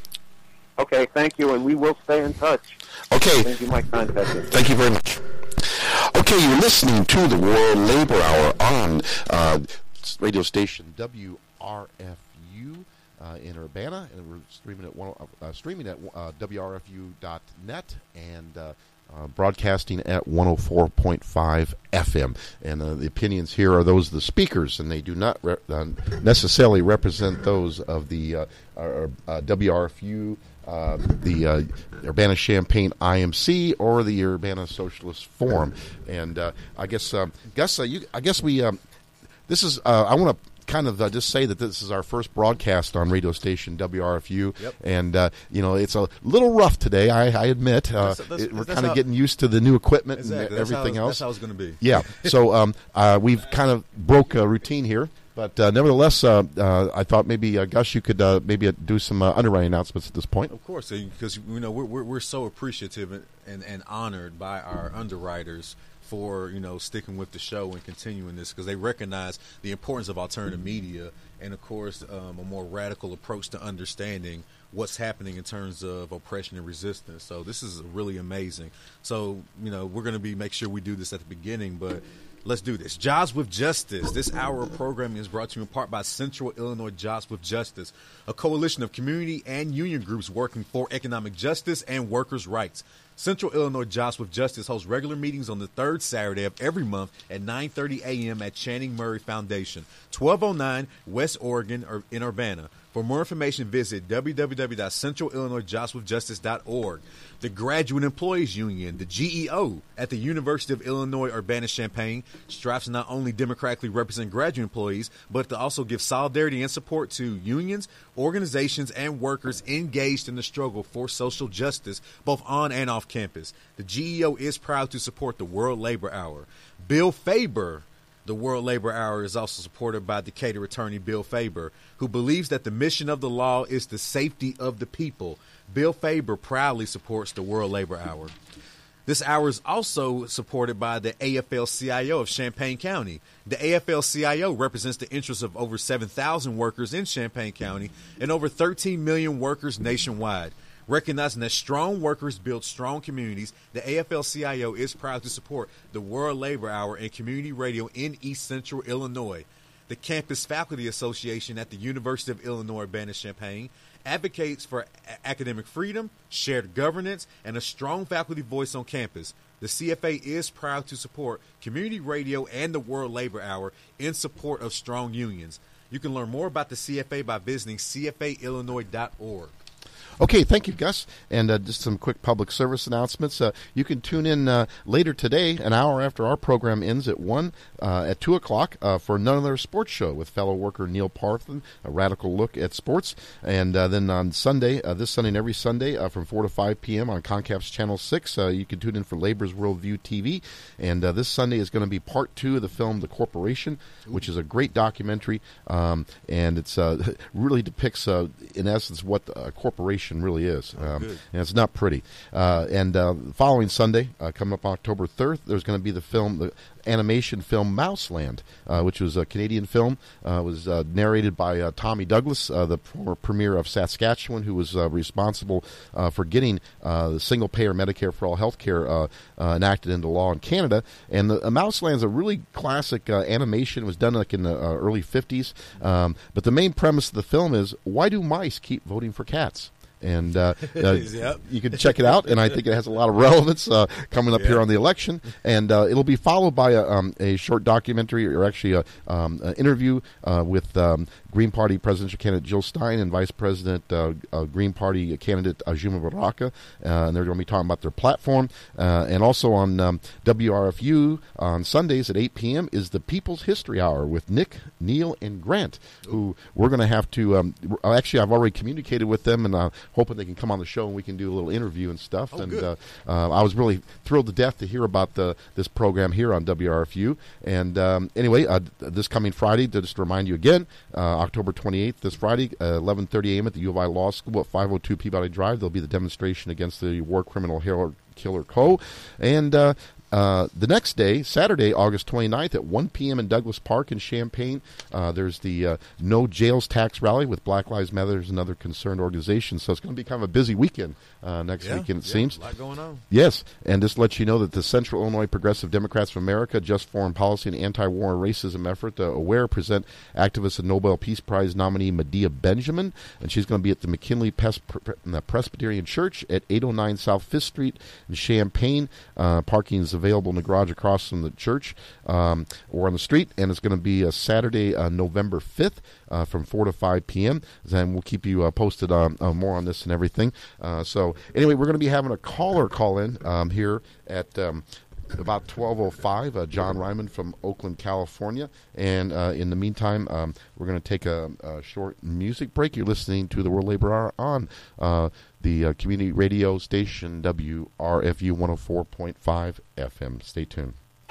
D: Okay, thank you, and we will stay in touch.
A: Okay.
D: Thank you, my contact.
A: Thank you very much. Okay, you're listening to the World Labor Hour on uh, radio station W R F U. Uh, in Urbana, and we're streaming at one, uh, streaming at uh, W R F U dot net and uh, uh, broadcasting at one oh four point five F M. And uh, the opinions here are those of the speakers, and they do not re- uh, necessarily represent those of the uh, uh, uh, W R F U, uh, the uh, Urbana-Champaign I M C, or the Urbana Socialist Forum. And uh, I guess, um, Gus, uh, you, I guess we. Um, this is. Uh, I want to. kind of uh, just say that this is our first broadcast on radio station W R F U,
C: yep.
A: and uh, you know, it's a little rough today, I, I admit. Uh,
C: that's, that's,
A: it, we're
C: that's
A: kind of
C: how,
A: getting used to the new equipment
C: exactly.
A: and everything
C: that's how,
A: else.
C: That's how it's going to be.
A: Yeah, so um, uh, we've kind of broke a routine here, but uh, nevertheless, uh, uh, I thought maybe, uh, Gus, you could uh, maybe do some uh, underwriting announcements at this point.
C: Of course, because you know we're, we're we're so appreciative and, and honored by our underwriters for, you know, sticking with the show and continuing this, because they recognize the importance of alternative media and, of course, um, a more radical approach to understanding what's happening in terms of oppression and resistance. So this is really amazing. So, you know, we're going to be make sure we do this at the beginning, but let's do this. Jobs with Justice. This hour of programming is brought to you in part by Central Illinois Jobs with Justice, a coalition of community and union groups working for economic justice and workers' rights. Central Illinois Jobs with Justice hosts regular meetings on the third Saturday of every month at nine thirty a.m. at Channing Murray Foundation, twelve oh nine West Oregon in Urbana. For more information, visit w w w dot central illinois jobs with justice dot org. The Graduate Employees Union, the G E O, at the University of Illinois Urbana-Champaign strives to not only democratically represent graduate employees, but to also give solidarity and support to unions, organizations, and workers engaged in the struggle for social justice, both on and off campus. The G E O is proud to support the World Labor Hour. Bill Faber. The World Labor Hour is also supported by Decatur attorney Bill Faber, who believes that the mission of the law is the safety of the people. Bill Faber proudly supports the World Labor Hour. This hour is also supported by the A F L C I O of Champaign County. The A F L C I O represents the interests of over seven thousand workers in Champaign County and over thirteen million workers nationwide. Recognizing that strong workers build strong communities, the A F L C I O is proud to support the World Labor Hour and community radio in East Central Illinois. The Campus Faculty Association at the University of Illinois Urbana-Champaign advocates for a- academic freedom, shared governance, and a strong faculty voice on campus. The C F A is proud to support community radio and the World Labor Hour in support of strong unions. You can learn more about the C F A by visiting c f a illinois dot org.
A: Okay, thank you, Gus. And uh, just some quick public service announcements. Uh, you can tune in uh, later today, an hour after our program ends at one, uh, at two o'clock, uh, for another sports show with fellow worker Neil Parthen, a radical look at sports. And uh, then on Sunday, uh, this Sunday and every Sunday, uh, from four to five p.m. on Concaf's Channel six, uh, you can tune in for Labor's Worldview T V. And uh, this Sunday is going to be part two of the film The Corporation, which is a great documentary. Um, and it's uh, really depicts, uh, in essence, what a corporation really is, um,
C: oh,
A: and it's not pretty. Uh, and uh, the following Sunday, uh, coming up October third, there's going to be the film, the animation film Mouseland, uh, which was a Canadian film. Uh, was uh, narrated by uh, Tommy Douglas, uh, the former premier of Saskatchewan, who was uh, responsible uh, for getting uh, the single-payer Medicare for all health care uh, uh, enacted into law in Canada. And the uh, Mouseland is a really classic uh, animation. It was done like in the uh, early fifties. Um, but the main premise of the film is, why do mice keep voting for cats? And uh, uh,
C: yep.
A: you can check it out, and I think it has a lot of relevance uh, coming up
C: yeah.
A: here on the election. And uh, it'll be followed by a, um, a short documentary, or actually a, um, an interview uh, with um, Green Party presidential candidate Jill Stein and Vice President uh, uh, Green Party candidate uh, Juma Baraka, uh, and they're going to be talking about their platform. Uh, and also on um, W R F U on Sundays at eight p.m. is the People's History Hour with Nick, Neil, and Grant, who we're going to have to, um, actually I've already communicated with them, and I'm uh, hoping they can come on the show and we can do a little interview and stuff.
C: Oh,
A: and
C: good.
A: Uh, uh, I was really thrilled to death to hear about the this program here on W R F U. And um, anyway, uh, this coming Friday, to just remind you again, uh, October twenty-eighth, this Friday, uh, eleven thirty a.m. at the U of I Law School at five oh two Peabody Drive. There'll be the demonstration against the war criminal Killer, Killer Co. And uh, Uh, the next day, Saturday, August twenty-ninth, at one p.m. in Douglas Park in Champaign, uh, there's the uh, No Jails Tax Rally with Black Lives Matter and other concerned organizations. So it's going to be kind of a busy weekend uh, next
C: yeah,
A: weekend, it
C: yeah,
A: seems.
C: A lot going on.
A: Yes, and just to let you know that the Central Illinois Progressive Democrats of America, Just Foreign Policy and Anti-War and Racism Effort, uh, AWARE, present activist and Nobel Peace Prize nominee Medea Benjamin, and she's going to be at the McKinley Pes- the Presbyterian Church at eight oh nine South Fifth Street in Champaign. Uh, parking is available in the garage across from the church um, or on the street, and it's going to be a Saturday, uh, November fifth, uh, from four to five p.m. And we'll keep you uh, posted on uh, more on this and everything. Uh, so anyway, we're going to be having a caller call in um, here at um, about twelve oh five, uh, John Ryman from Oakland, California. And uh, in the meantime, um, we're going to take a, a short music break. You're listening to the World Labor Hour on uh, the uh, community radio station W R F U one oh four point five F M. Stay tuned.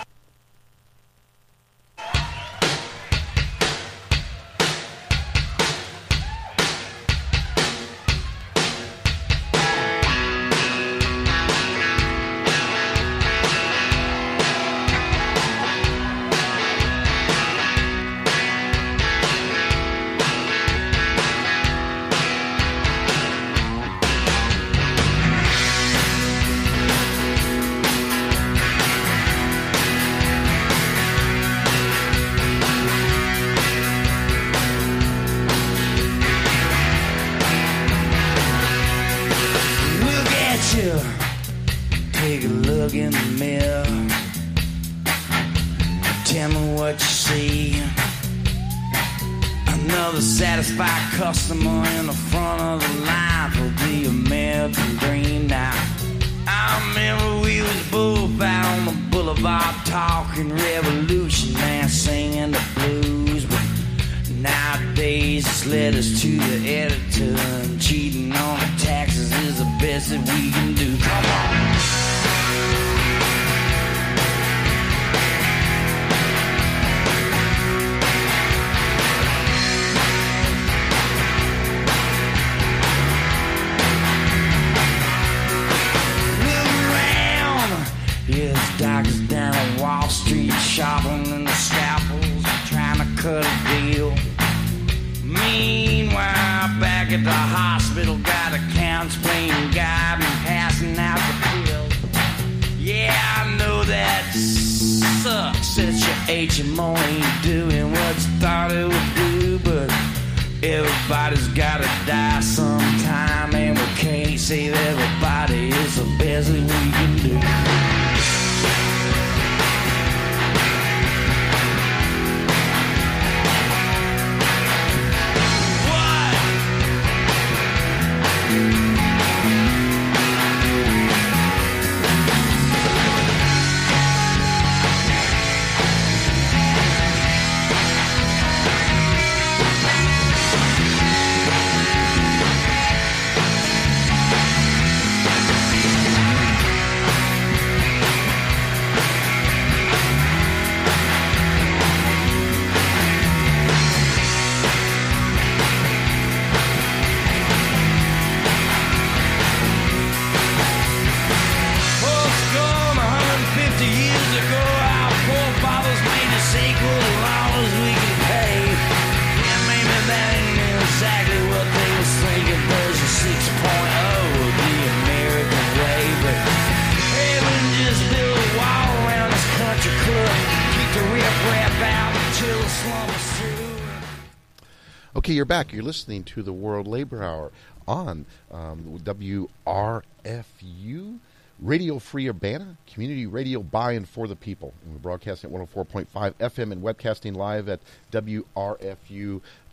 E: Take a look in the mirror. Tell me what you see. Another satisfied customer in the front of the line for the American dream. Now, I remember we was both out on the boulevard talking revolution, man, singing the blues. But nowadays it's letters to the editor, and cheating on the taxes is the best that we can do. Come on. Yes, doctors down on Wall Street shopping the scalpels, trying to cut a deal. Meanwhile, back at the hospital, got accounts playing God and passing out the pills. Yeah, I know that sucks that your H M O ain't doing what you thought it would do, but everybody's gotta die sometime, and we can't save everybody. It's the best that we can do.
A: Okay, you're back. You're listening to the World Labor Hour on um, W R F U, Radio Free Urbana, community radio by and for the people. And we're broadcasting at one oh four point five F M and webcasting live at W R F U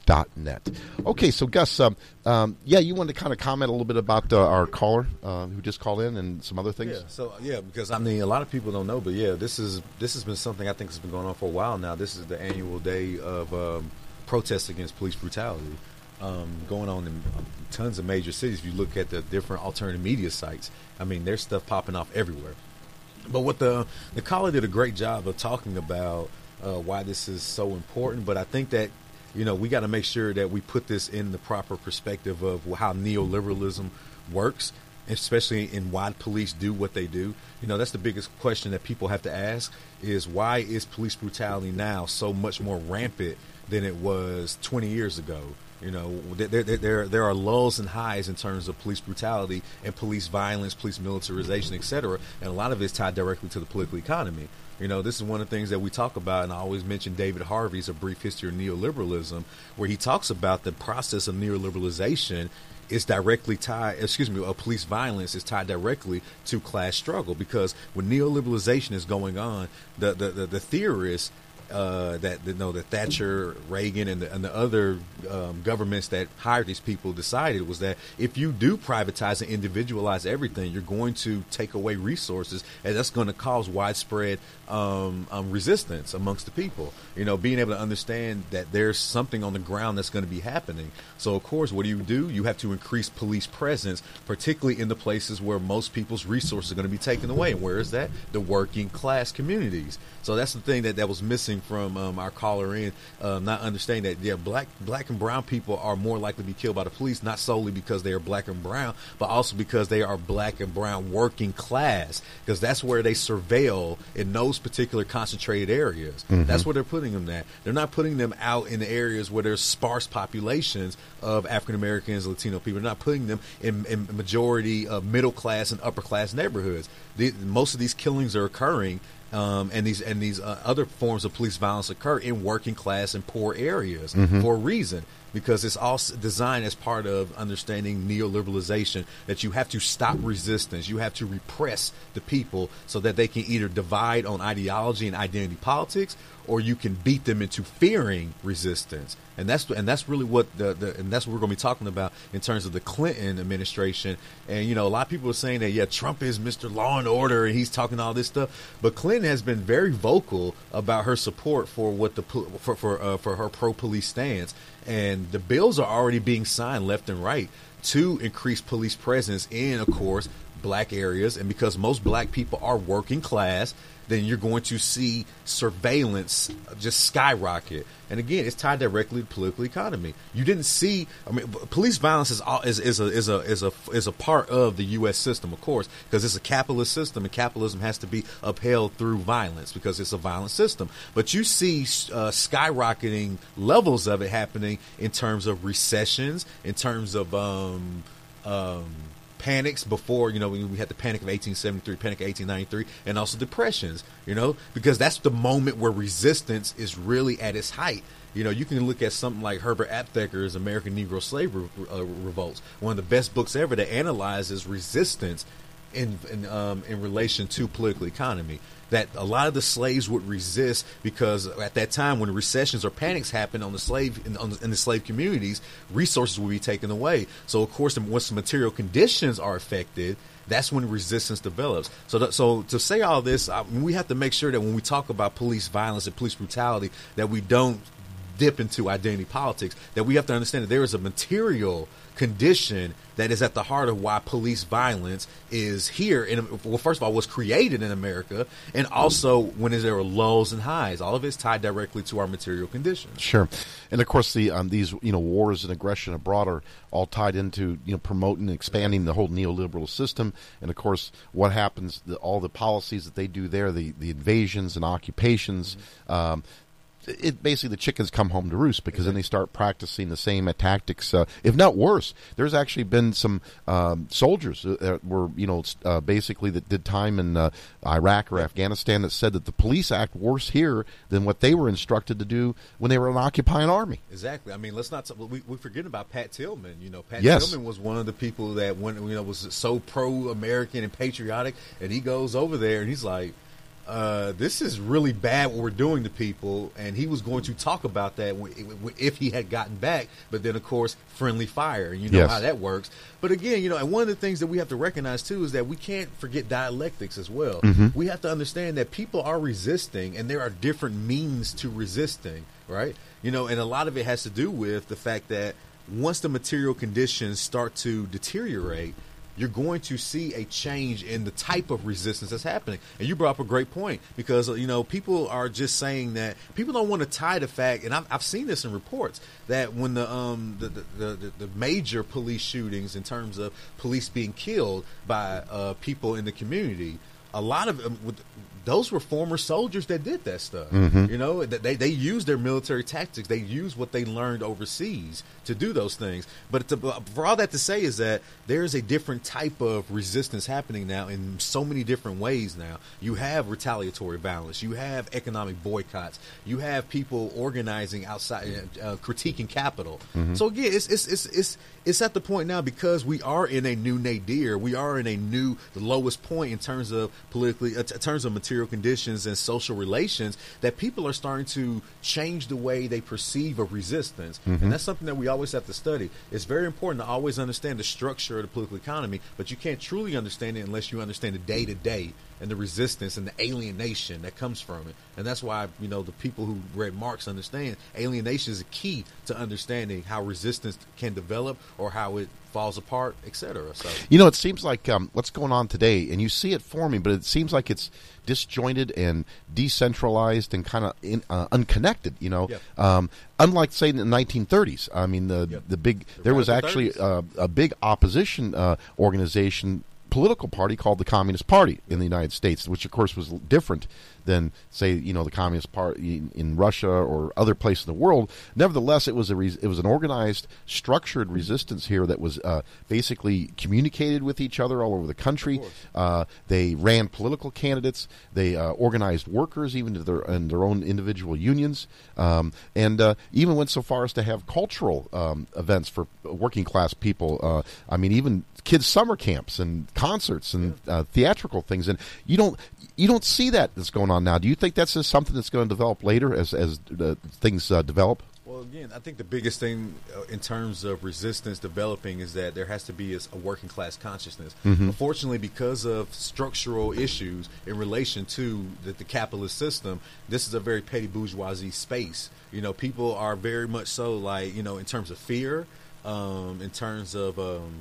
A: dot net. Okay, so Gus, um, um, yeah, you wanted to kind of comment a little bit about uh, our caller uh, who just called in and some other things?
C: Yeah, so yeah, because I mean, a lot of people don't know, but yeah, this is this has been something I think has been going on for a while now. This is the annual day of um, protests against police brutality. Um, going on in um, tons of major cities. If you look at the different alternative media sites, I mean, there's stuff popping off everywhere. But what the the caller did a great job of talking about uh, why this is so important. But I think that, you know, we got to make sure that we put this in the proper perspective of how neoliberalism works, especially in why police do what they do. You know, that's the biggest question that people have to ask is why is police brutality now so much more rampant than it was twenty years ago? You know, there, there, there, there are lows and highs in terms of police brutality and police violence, police militarization, et cetera. And a lot of it's tied directly to the political economy. You know, this is one of the things that we talk about, and I always mention David Harvey's A Brief History of Neoliberalism, where he talks about the process of neoliberalization is directly tied, excuse me, uh, police violence is tied directly to class struggle. Because when neoliberalization is going on, the, the, the, the theorists Uh, that you know, that Thatcher, Reagan, and the, and the other um, governments that hired these people decided was that if you do privatize and individualize everything, you're going to take away resources, and that's going to cause widespread um, um, resistance amongst the people. You know, being able to understand that there's something on the ground that's going to be happening. So, of course, what do you do? You have to increase police presence, particularly in the places where most people's resources are going to be taken away. And where is that? The working class communities. So that's the thing that, that was missing from um, our caller in, uh, not understanding that, yeah, black black and brown people are more likely to be killed by the police, not solely because they are black and brown, but also because they are black and brown working class, because that's where they surveil in those particular concentrated areas. Mm-hmm. That's where they're putting them at. They're not putting them out in the areas where there's sparse populations of African Americans, Latino people. They're not putting them in, in majority of middle class and upper class neighborhoods. The, most of these killings are occurring Um, and these and these uh, other forms of police violence occur in working class and poor areas mm-hmm. for a reason, because it's all designed as part of understanding neoliberalization, that you have to stop resistance, you have to repress the people so that they can either divide on ideology and identity politics, or you can beat them into fearing resistance. And that's and that's really what the, the and that's what we're going to be talking about in terms of the Clinton administration. And you know, a lot of people are saying that yeah, Trump is Mister Law and Order and he's talking all this stuff, but Clinton has been very vocal about her support for what the for for uh, for her pro police stance. And the bills are already being signed left and right to increase police presence in, of course, black areas. And because most black people are working class, then you're going to see surveillance just skyrocket. And again, it's tied directly to the political economy. You didn't see, I mean, police violence is is, is a is a is a is a part of the U S system, of course, because it's a capitalist system, and capitalism has to be upheld through violence because it's a violent system. But you see uh, skyrocketing levels of it happening in terms of recessions, in terms of um, um, panics before, you know, we had the Panic of eighteen seventy-three, Panic of eighteen ninety-three, and also depressions, you know, because that's the moment where resistance is really at its height. You know, you can look at something like Herbert Aptheker's American Negro Slave Re- uh, Revolts, one of the best books ever that analyzes resistance in in, um, in relation to political economy. That a lot of the slaves would resist because at that time when recessions or panics happen on the slave in, on the, in the slave communities, resources would be taken away. So of course, once the material conditions are affected, that's when resistance develops. So, th- so to say all this, I mean, we have to make sure that when we talk about police violence and police brutality, that we don't dip into identity politics. That we have to understand that there is a material condition that is at the heart of why police violence is here. In, well, first of all, was created in America, and also when there are lows and highs. All of it's tied directly to our material conditions.
A: Sure, and of course, the um, these you know wars and aggression abroad are all tied into you know promoting and expanding the whole neoliberal system. And of course, what happens? The, all the policies that they do there, the the invasions and occupations. Mm-hmm. Um, It basically the chickens come home to roost because then they start practicing the same tactics, uh, if not worse. There's actually been some um, soldiers that were, you know, uh, basically that did time in uh, Iraq or Afghanistan that said that the police act worse here than what they were instructed to do when they were an occupying army.
C: Exactly. I mean, let's not we we forget about Pat Tillman. You know, Pat
A: yes.
C: Tillman was one of the people that when you know was so pro-American and patriotic, and he goes over there and he's like. uh, this is really bad what we're doing to people, and he was going to talk about that if he had gotten back, but then, of course, friendly fire. You know
A: yes.
C: how that works. But again, you know, and one of the things that we have to recognize, too, is that we can't forget dialectics as well. Mm-hmm. We have to understand that people are resisting, and there are different means to resisting, right? You know, and a lot of it has to do with the fact that once the material conditions start to deteriorate, you're going to see a change in the type of resistance that's happening. And you brought up a great point because, you know, people are just saying that people don't want to tie the fact, and I've, I've seen this in reports, that when the, um, the, the, the, the major police shootings in terms of police being killed by uh, people in the community, a lot of um, with, those were former soldiers that did that stuff. Mm-hmm. You know, they they used their military tactics. They used what they learned overseas to do those things. But to, for all that to say is that there is a different type of resistance happening now in so many different ways now. You have retaliatory violence. You have economic boycotts. You have people organizing outside, uh, critiquing capital. Mm-hmm. So again, it's it's it's it's it's at the point now, because we are in a new nadir. We are in a new, the lowest point in terms of politically, in terms of material conditions and social relations, that people are starting to change the way they perceive of resistance. Mm-hmm. And that's something that we always have to study. It's very important to always understand the structure of the political economy, but you can't truly understand it unless you understand the day-to-day and the resistance and the alienation that comes from it. And that's why, you know, the people who read Marx understand alienation is a key to understanding how resistance can develop or how it falls apart, et cetera. So,
A: you know, it seems like um, what's going on today, and you see it forming, but it seems like it's disjointed and decentralized and kind of uh, unconnected. You know, yep. um, unlike say in the nineteen thirties. I mean, the yep. the big the there was actually uh, a big opposition uh, organization. Political party called the Communist Party in the United States, which of course was different than, say, you know, the Communist Party in, in Russia or other places in the world. Nevertheless, it was a re- it was an organized, structured resistance here that was uh, basically communicated with each other all over the country. Uh, they ran political candidates. They uh, organized workers, even to their in their own individual unions, um, and uh, even went so far as to have cultural um, events for working class people. Uh, I mean, even kids' summer camps and concerts and uh, theatrical things, and you don't you don't see that that's going on now. Do you think that's just something that's going to develop later as as uh, things uh, develop?
C: Well, again, I think the biggest thing uh, in terms of resistance developing is that there has to be a, a working class consciousness. Mm-hmm. Unfortunately, because of structural issues in relation to the, the capitalist system, this is a very petty bourgeoisie space. You know, people are very much so like, you know, in terms of fear, um, in terms of um,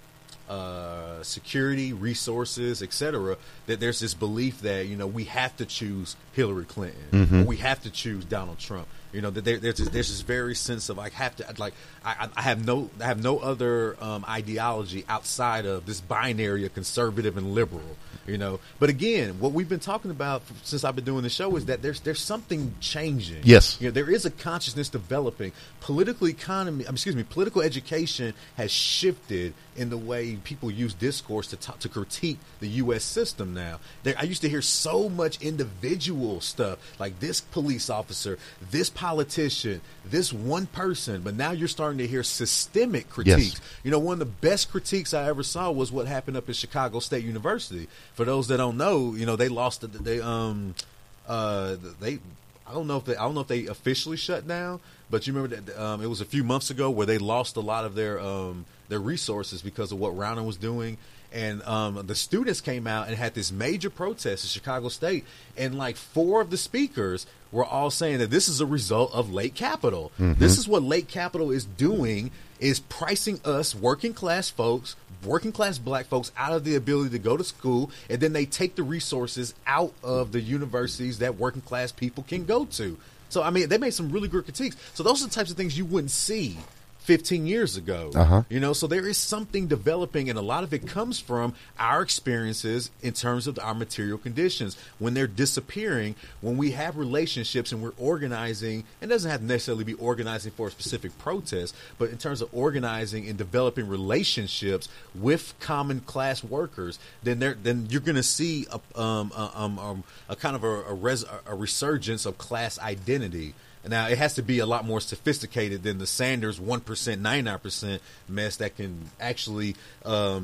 C: Uh, security, resources, et cetera, that there's this belief that, you know, we have to choose Hillary Clinton, mm-hmm. or we have to choose Donald Trump. You know, that there, there's this, there's this very sense of I have to, like, I, I have no, I have no other um, ideology outside of this binary of conservative and liberal. You know, but again, what we've been talking about since I've been doing the show is that there's there's something changing.
A: Yes,
C: you know, there is a consciousness developing. Political economy, excuse me, political education has shifted in the way people use discourse to talk, to critique the U S system now. There, I used to hear so much individual stuff like this police officer, this politician, this one person, but now you're starting to hear systemic critiques.
A: Yes.
C: You know, one of the best critiques I ever saw was what happened up at Chicago State University. For those that don't know, you know, they lost. They um, uh, they. I don't know if they. I don't know if they officially shut down, but you remember that um, it was a few months ago where they lost a lot of their um, their resources because of what Rauner was doing, and um, the students came out and had this major protest at Chicago State, and like four of the speakers were all saying that this is a result of late capital. Mm-hmm. This is what late capital is doing, is pricing us working class folks, working class black folks out of the ability to go to school, and then they take the resources out of the universities that working class people can go to. So, I mean, they made some really good critiques. So those are the types of things you wouldn't see fifteen years ago. Uh-huh. You know, so there is something developing, and a lot of it comes from our experiences in terms of our material conditions. When they're disappearing, when we have relationships and we're organizing, it doesn't have to necessarily be organizing for a specific protest, but in terms of organizing and developing relationships with common class workers, then there, then you're going to see a, um, a, um, um, a kind of a, a, res, a resurgence of class identity. Now, it has to be a lot more sophisticated than the Sanders one percent, ninety-nine percent mess that can actually um,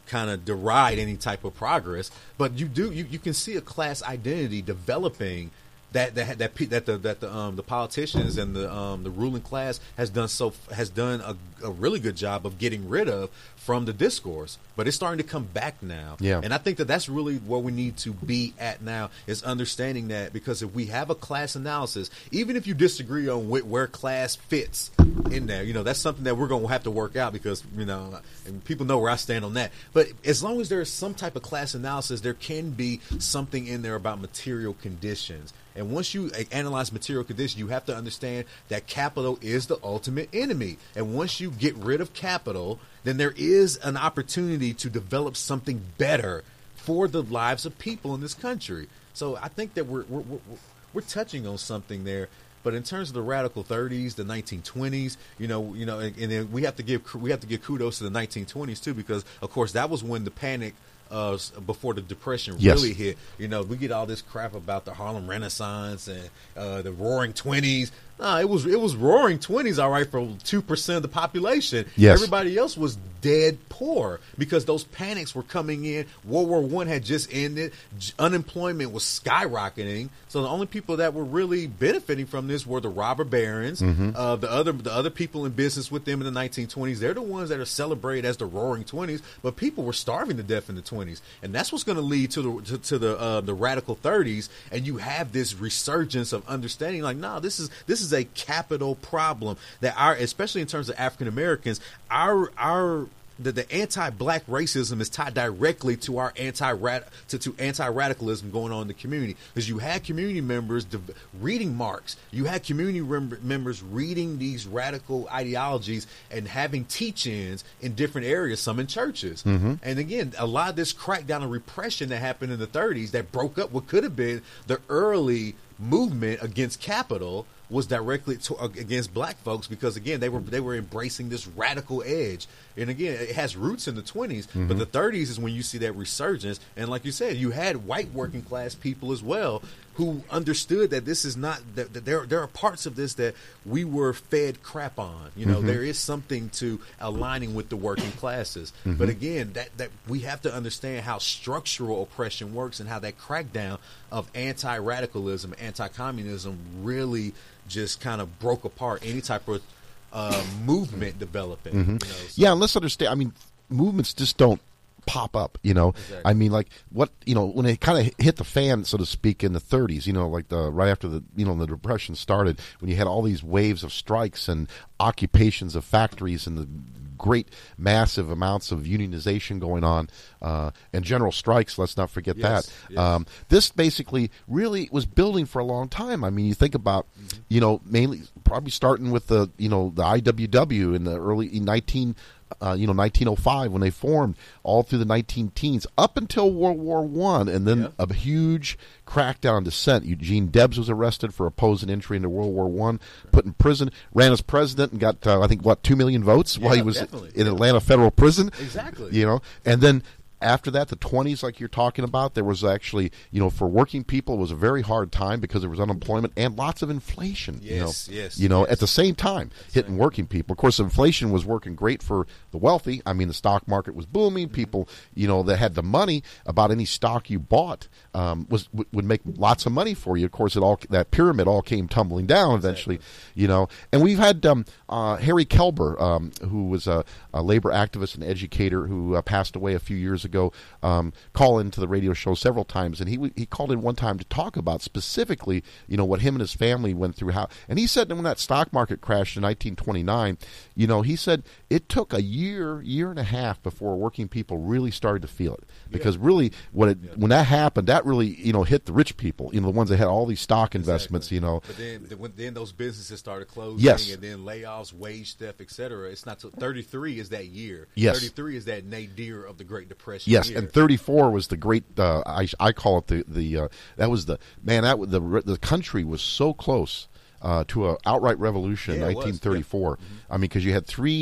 C: kind of deride any type of progress. But you do you, you can see a class identity developing that that that that the that the um the politicians and the um the ruling class has done so has done a, a really good job of getting rid of from the discourse. But it's starting to come back now.
A: Yeah.
C: And I think that that's really where we need to be at now, is understanding that, because if we have a class analysis, even if you disagree on wh- where class fits in there, you know, that's something that we're going to have to work out, because, you know, and people know where I stand on that. But as long as there is some type of class analysis, there can be something in there about material conditions. And once you analyze material conditions, you have to understand that capital is the ultimate enemy. And once you get rid of capital, then there is an opportunity to develop something better for the lives of people in this country. So I think that we're we're we're, we're touching on something there. But in terms of the radical thirties, the nineteen twenties, you know, you know, and, and then we have to give we have to give kudos to the nineteen twenties too, because of course that was when the panic Uh, before the Depression
A: Yes.
C: really hit. You know, we get all this crap about the Harlem Renaissance and uh, the Roaring Twenties. No, it was it was Roaring Twenties, all right, for two percent of the population.
A: Yes.
C: Everybody else was dead poor because those panics were coming in. World War One had just ended. J- unemployment was skyrocketing. So the only people that were really benefiting from this were the robber barons,
A: Mm-hmm.
C: uh, the other the other people in business with them in the nineteen twenties. They're the ones that are celebrated as the Roaring Twenties, but people were starving to death in the twenties, and that's what's going to lead to the to, to the uh, the radical thirties. And you have this resurgence of understanding, like, no, nah, this is this is a capital problem that our, especially in terms of African Americans, our our the, the anti-black racism is tied directly to our anti to, to anti-radicalism going on in the community, because you had community members de- reading Marx, you had community rem- members reading these radical ideologies and having teach-ins in different areas, some in churches. Mm-hmm. And again, a lot of this crackdown and repression that happened in the thirties that broke up what could have been the early movement against capital was directly to, uh, against black folks, because again they were they were embracing this radical edge. And again, it has roots in the twenties, mm-hmm. but the thirties is when you see that resurgence. And like you said, you had white working class people as well who understood that this is not that, that there there are parts of this that we were fed crap on. You know, mm-hmm. there is something to aligning with the working classes. Mm-hmm. But again, that that we have to understand how structural oppression works and how that crackdown of anti-radicalism, anti-communism really just kind of broke apart any type of uh, movement developing.
A: Mm-hmm.
C: You know, so.
A: Yeah, and let's understand. I mean, movements just don't pop up, you know.
C: Exactly.
A: I mean, like what you know when it kind of hit the fan, so to speak, in the thirties. You know, like the right after the you know the Depression started, when you had all these waves of strikes and occupations of factories and the great massive amounts of unionization going on uh, and general strikes. Let's not forget
C: yes,
A: that.
C: Yes.
A: Um, this basically really was building for a long time. I mean, you think about, mm-hmm. you know, mainly probably starting with the, you know, the I W W in the early nineteen, uh, you know, nineteen oh five when they formed, all through the nineteen teens up until World War One, and then
C: yeah.
A: a huge crackdown on dissent. Eugene Debs was arrested for opposing entry into World War One, put in prison, ran as president, and got uh, I think what two million votes
C: yeah,
A: while he was
C: definitely.
A: in Atlanta federal prison.
C: Exactly.
A: You know, and then after that, the twenties, like you're talking about, there was actually, you know, for working people, it was a very hard time because there was unemployment and lots of inflation.
C: Yes,
A: you know,
C: yes,
A: you know,
C: yes.
A: at the same time, hitting working people. Of course, inflation was working great for the wealthy. I mean, the stock market was booming.
C: Mm-hmm.
A: People, you know, that had the money, about any stock you bought um, was w- would make lots of money for you. Of course, it all that pyramid all came tumbling down eventually. Exactly. You know, and we've had um, uh, Harry Kelber, um, who was a, a labor activist and educator who uh, passed away a few years ago. Um, call into the radio show several times, and he he called in one time to talk about specifically, you know, what him and his family went through. How, and he said that when that stock market crashed in nineteen twenty-nine, you know, he said it took a year, year and a half before working people really started to feel it, because yeah. really, what it, yeah. when that happened, that really, you know, hit the rich people, you know, the ones that had all these stock investments,
C: exactly.
A: you know.
C: But then, when, then those businesses started closing,
A: yes.
C: and then layoffs, wage theft, et cetera. It's not till thirty-three is that year.
A: Yes.
C: thirty-three is that nadir of the Great Depression.
A: Yes,
C: year.
A: and thirty-four was the great. Uh, I I call it the the uh, that was the man that the the country was so close uh, to an outright revolution
C: yeah,
A: in nineteen thirty-four.
C: Yeah. Mm-hmm.
A: I mean, because you had three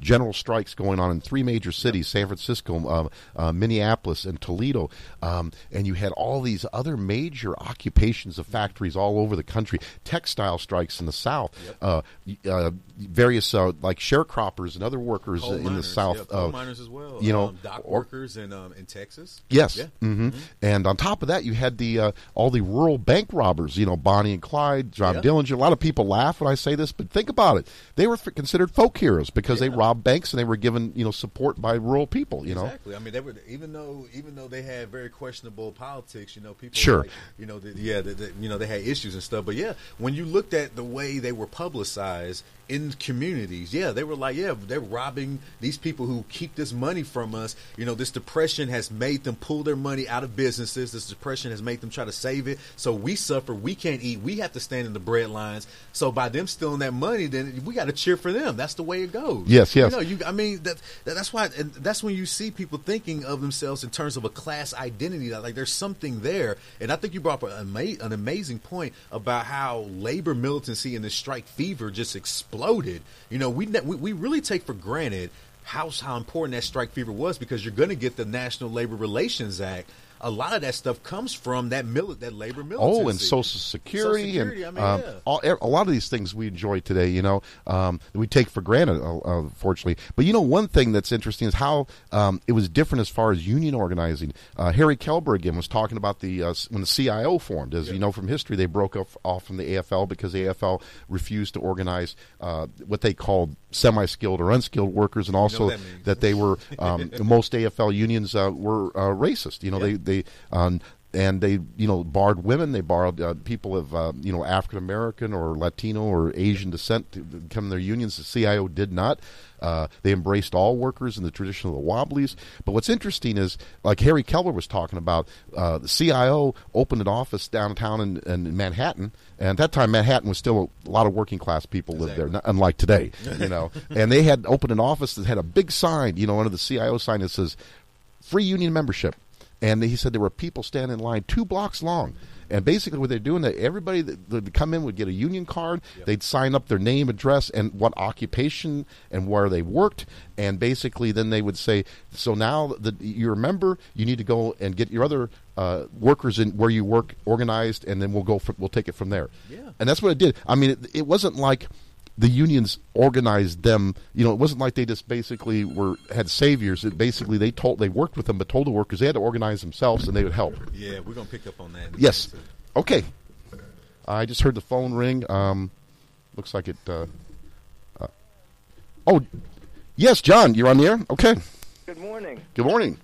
A: general strikes going on in three major cities, San Francisco, um, uh, Minneapolis, and Toledo. Um, and you had all these other major occupations of factories all over the country, textile strikes in the South, yep. uh, uh, various uh, like sharecroppers and other workers
C: coal
A: in
C: miners,
A: the South.
C: yeah, coal
A: uh,
C: miners as well.
A: You know,
C: um, dock
A: or,
C: workers in um, in Texas.
A: Yes.
C: Yeah.
A: Mm-hmm.
C: Mm-hmm.
A: And on top of that, you had the uh, all the rural bank robbers, you know, Bonnie and Clyde, John
C: yeah.
A: Dillinger. A lot of people laugh when I say this, but think about it. They were f- considered folk heroes because yeah. they robbed banks and they were given, you know, support by rural people, you know.
C: Exactly. I mean, they were, even though even though they had very questionable politics, you know, people
A: sure.
C: like, you know, the, yeah, the, the, you know, they had issues and stuff. But, yeah, when you looked at the way they were publicized in communities, yeah, they were like, yeah, they're robbing these people who keep this money from us. You know, this depression has made them pull their money out of businesses. This depression has made them try to save it. So we suffer. We can't eat. We have to stand in the bread lines. So by them stealing that money, then we got to cheer for them. That's the way it goes.
A: Yes, yes.
C: You know, you, I mean, that, that that's why, and that's when you see people thinking of themselves in terms of a class identity. Like there's something there. And I think you brought up an, ama- an amazing point about how labor militancy and the strike fever just exploded. You know, we, we we really take for granted how how important that strike fever was, because you're going to get the National Labor Relations Act. A lot of that stuff comes from that mili- that labor militancy.
A: Oh, and Social Security,
C: Social Security
A: and
C: I mean,
A: um,
C: yeah.
A: all, a lot of these things we enjoy today, you know, um, we take for granted, uh, unfortunately. But you know, one thing that's interesting is how um, it was different as far as union organizing. Uh, Harry Kelber again was talking about the uh, when the C I O formed. As
C: yeah.
A: you know from history, they broke off, off from the A F L because the A F L refused to organize uh, what they called semi-skilled or unskilled workers, and also
C: that,
A: that they were um, most A F L unions uh, were uh, racist. You know, yeah. they they. Um, And they, you know, barred women. They barred uh, people of, uh, you know, African American or Latino or Asian descent to become their unions. The C I O did not. Uh, they embraced all workers in the tradition of the Wobblies. But what's interesting is, like Harry Kelber was talking about, uh, the C I O opened an office downtown in, in Manhattan. And at that time, Manhattan was still a lot of working class people lived
C: exactly.
A: there, not, unlike today, you know. And they had opened an office that had a big sign, you know, under the C I O sign that says, free union membership. And he said there were people standing in line two blocks long. And basically what they're doing, that everybody that would come in would get a union card. Yep. They'd sign up their name, address, and what occupation and where they worked. And basically then they would say, so now that you're a member, you need to go and get your other uh, workers in where you work organized, and then we'll go for, we'll take it from there.
C: Yeah.
A: And that's what it did. I mean, it, it wasn't like the unions organized them. You know, it wasn't like they just basically were had saviors. It basically they told they worked with them, but told the workers they had to organize themselves and they would help.
C: Yeah, we're gonna pick up on that.
A: Yes. Okay. I just heard the phone ring. Um, looks like it. Uh, uh, oh, yes, John, you're on the air. Okay.
F: Good morning.
A: Good morning.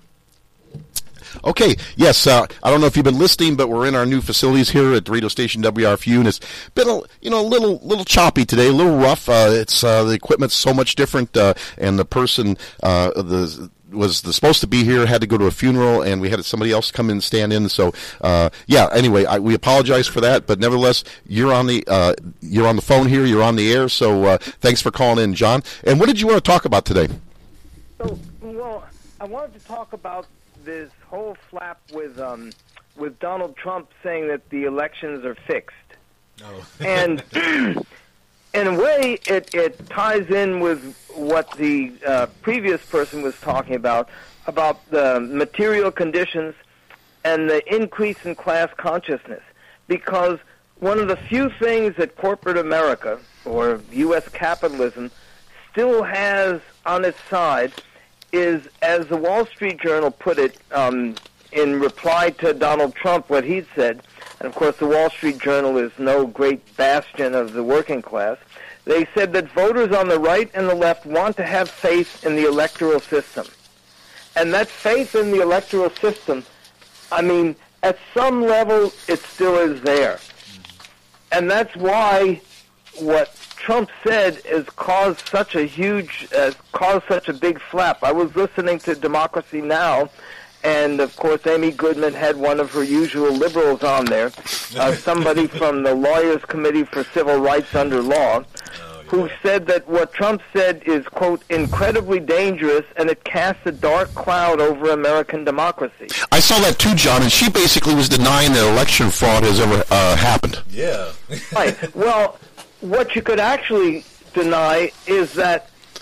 A: Okay, yes, uh, I don't know if you've been listening, but we're in our new facilities here at the radio station W R F U, and it's been a, you know, a little little choppy today, a little rough. Uh, it's uh, the equipment's so much different, uh, and the person uh, the was the, supposed to be here had to go to a funeral, and we had somebody else come in and stand in. So, uh, yeah. Anyway, I, we apologize for that, but nevertheless, you're on the uh, you're on the phone here, you're on the air. So, uh, thanks for calling in, John. And what did you want to talk about today?
F: So, well, I wanted to talk about this whole flap with um, with Donald Trump saying that the elections are fixed.
C: Oh.
F: And in a way, it, it ties in with what the uh, previous person was talking about, about the material conditions and the increase in class consciousness. Because one of the few things that corporate America, or U S capitalism, still has on its side is, as the Wall Street Journal put it um, in reply to Donald Trump, what he said, and of course the Wall Street Journal is no great bastion of the working class, they said that voters on the right and the left want to have faith in the electoral system. And that faith in the electoral system, I mean, at some level it still is there. And that's why what Trump said has caused such a huge, uh, caused such a big flap. I was listening to Democracy Now!, and of course Amy Goodman had one of her usual liberals on there, uh, somebody from the Lawyers Committee for Civil Rights Under Law, who said that what Trump said is, quote, incredibly dangerous, and it casts a dark cloud over American democracy.
A: I saw that too, John, and she basically was denying that election fraud has ever uh, happened.
C: Yeah.
F: Right. Well, what you could actually deny is that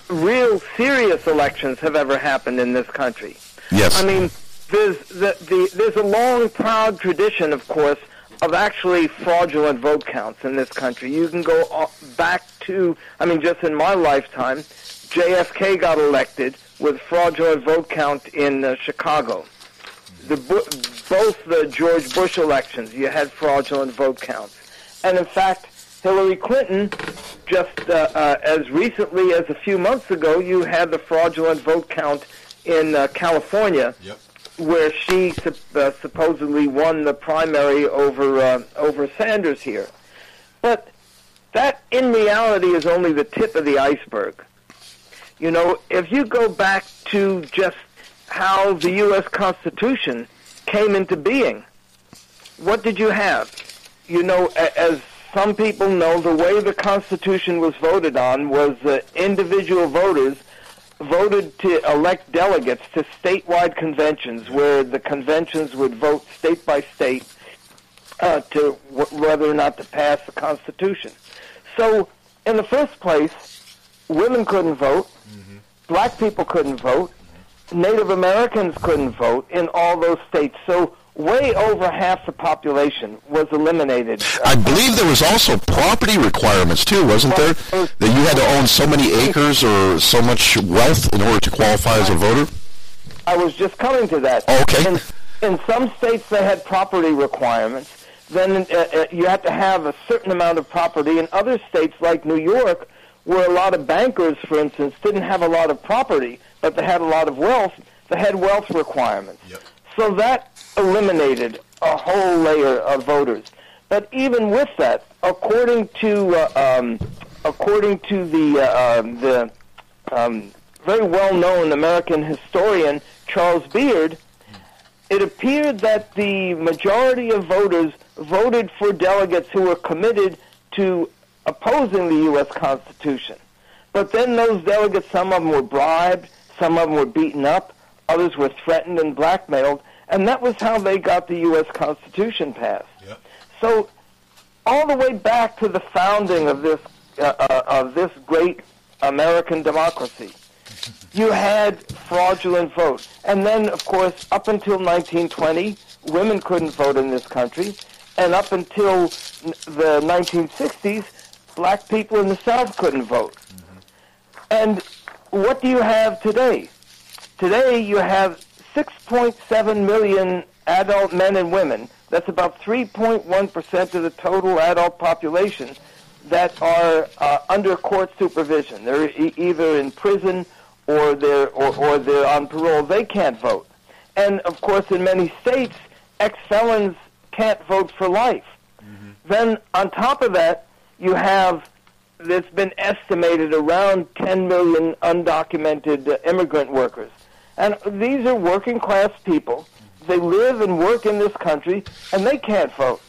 F: real serious elections have ever happened in this country.
A: Yes.
F: I mean, there's the, the there's a long, proud tradition, of course, of actually fraudulent vote counts in this country. You can go back to, I mean, just in my lifetime, J F K got elected with fraudulent vote count in uh, Chicago. The, both the George Bush elections, you had fraudulent vote counts. And in fact, Hillary Clinton, just uh, uh, as recently as a few months ago, you had the fraudulent vote count in uh, California,
C: yep.
F: where she uh, supposedly won the primary over uh, over Sanders here. But that, in reality, is only the tip of the iceberg. You know, if you go back to just how the U S Constitution came into being, what did you have? You know, as some people know, the way the Constitution was voted on was uh, individual voters voted to elect delegates to statewide conventions, where the conventions would vote state by state uh, to w- whether or not to pass the Constitution. So, in the first place, women couldn't vote, mm-hmm. black people couldn't vote, mm-hmm. Native Americans couldn't vote in all those states. So, way over half the population was eliminated.
A: I believe there was also property requirements, too, wasn't there? That you had to own so many acres or so much wealth in order to qualify as a voter?
F: I was just coming to that.
A: Oh, okay.
F: In, in some states, they had property requirements. Then uh, uh, you had to have a certain amount of property. In other states, like New York, where a lot of bankers, for instance, didn't have a lot of property, but they had a lot of wealth, they had wealth requirements. Yep. So that eliminated a whole layer of voters. But even with that, according to uh, um, according to the uh, um, the um, very well-known American historian Charles Beard, it appeared that the majority of voters voted for delegates who were committed to opposing the U S Constitution. But then those delegates, some of them were bribed, some of them were beaten up, others were threatened and blackmailed, and that was how they got the U S Constitution passed. Yep. So all the way back to the founding of this uh, uh, of this great American democracy, you had fraudulent votes. And then, of course, up until nineteen twenty, women couldn't vote in this country. And up until the nineteen sixties, black people in the South couldn't vote. Mm-hmm. And what do you have today? Today you have six point seven million adult men and women. That's about three point one percent of the total adult population that are uh, under court supervision. They're e- either in prison or they're or, or they're on parole. They can't vote. And of course, in many states, ex-felons can't vote for life. Mm-hmm. Then on top of that, you have, there's been estimated around ten million undocumented uh, immigrant workers. And these are working class people. They live and work in this country, and they can't vote.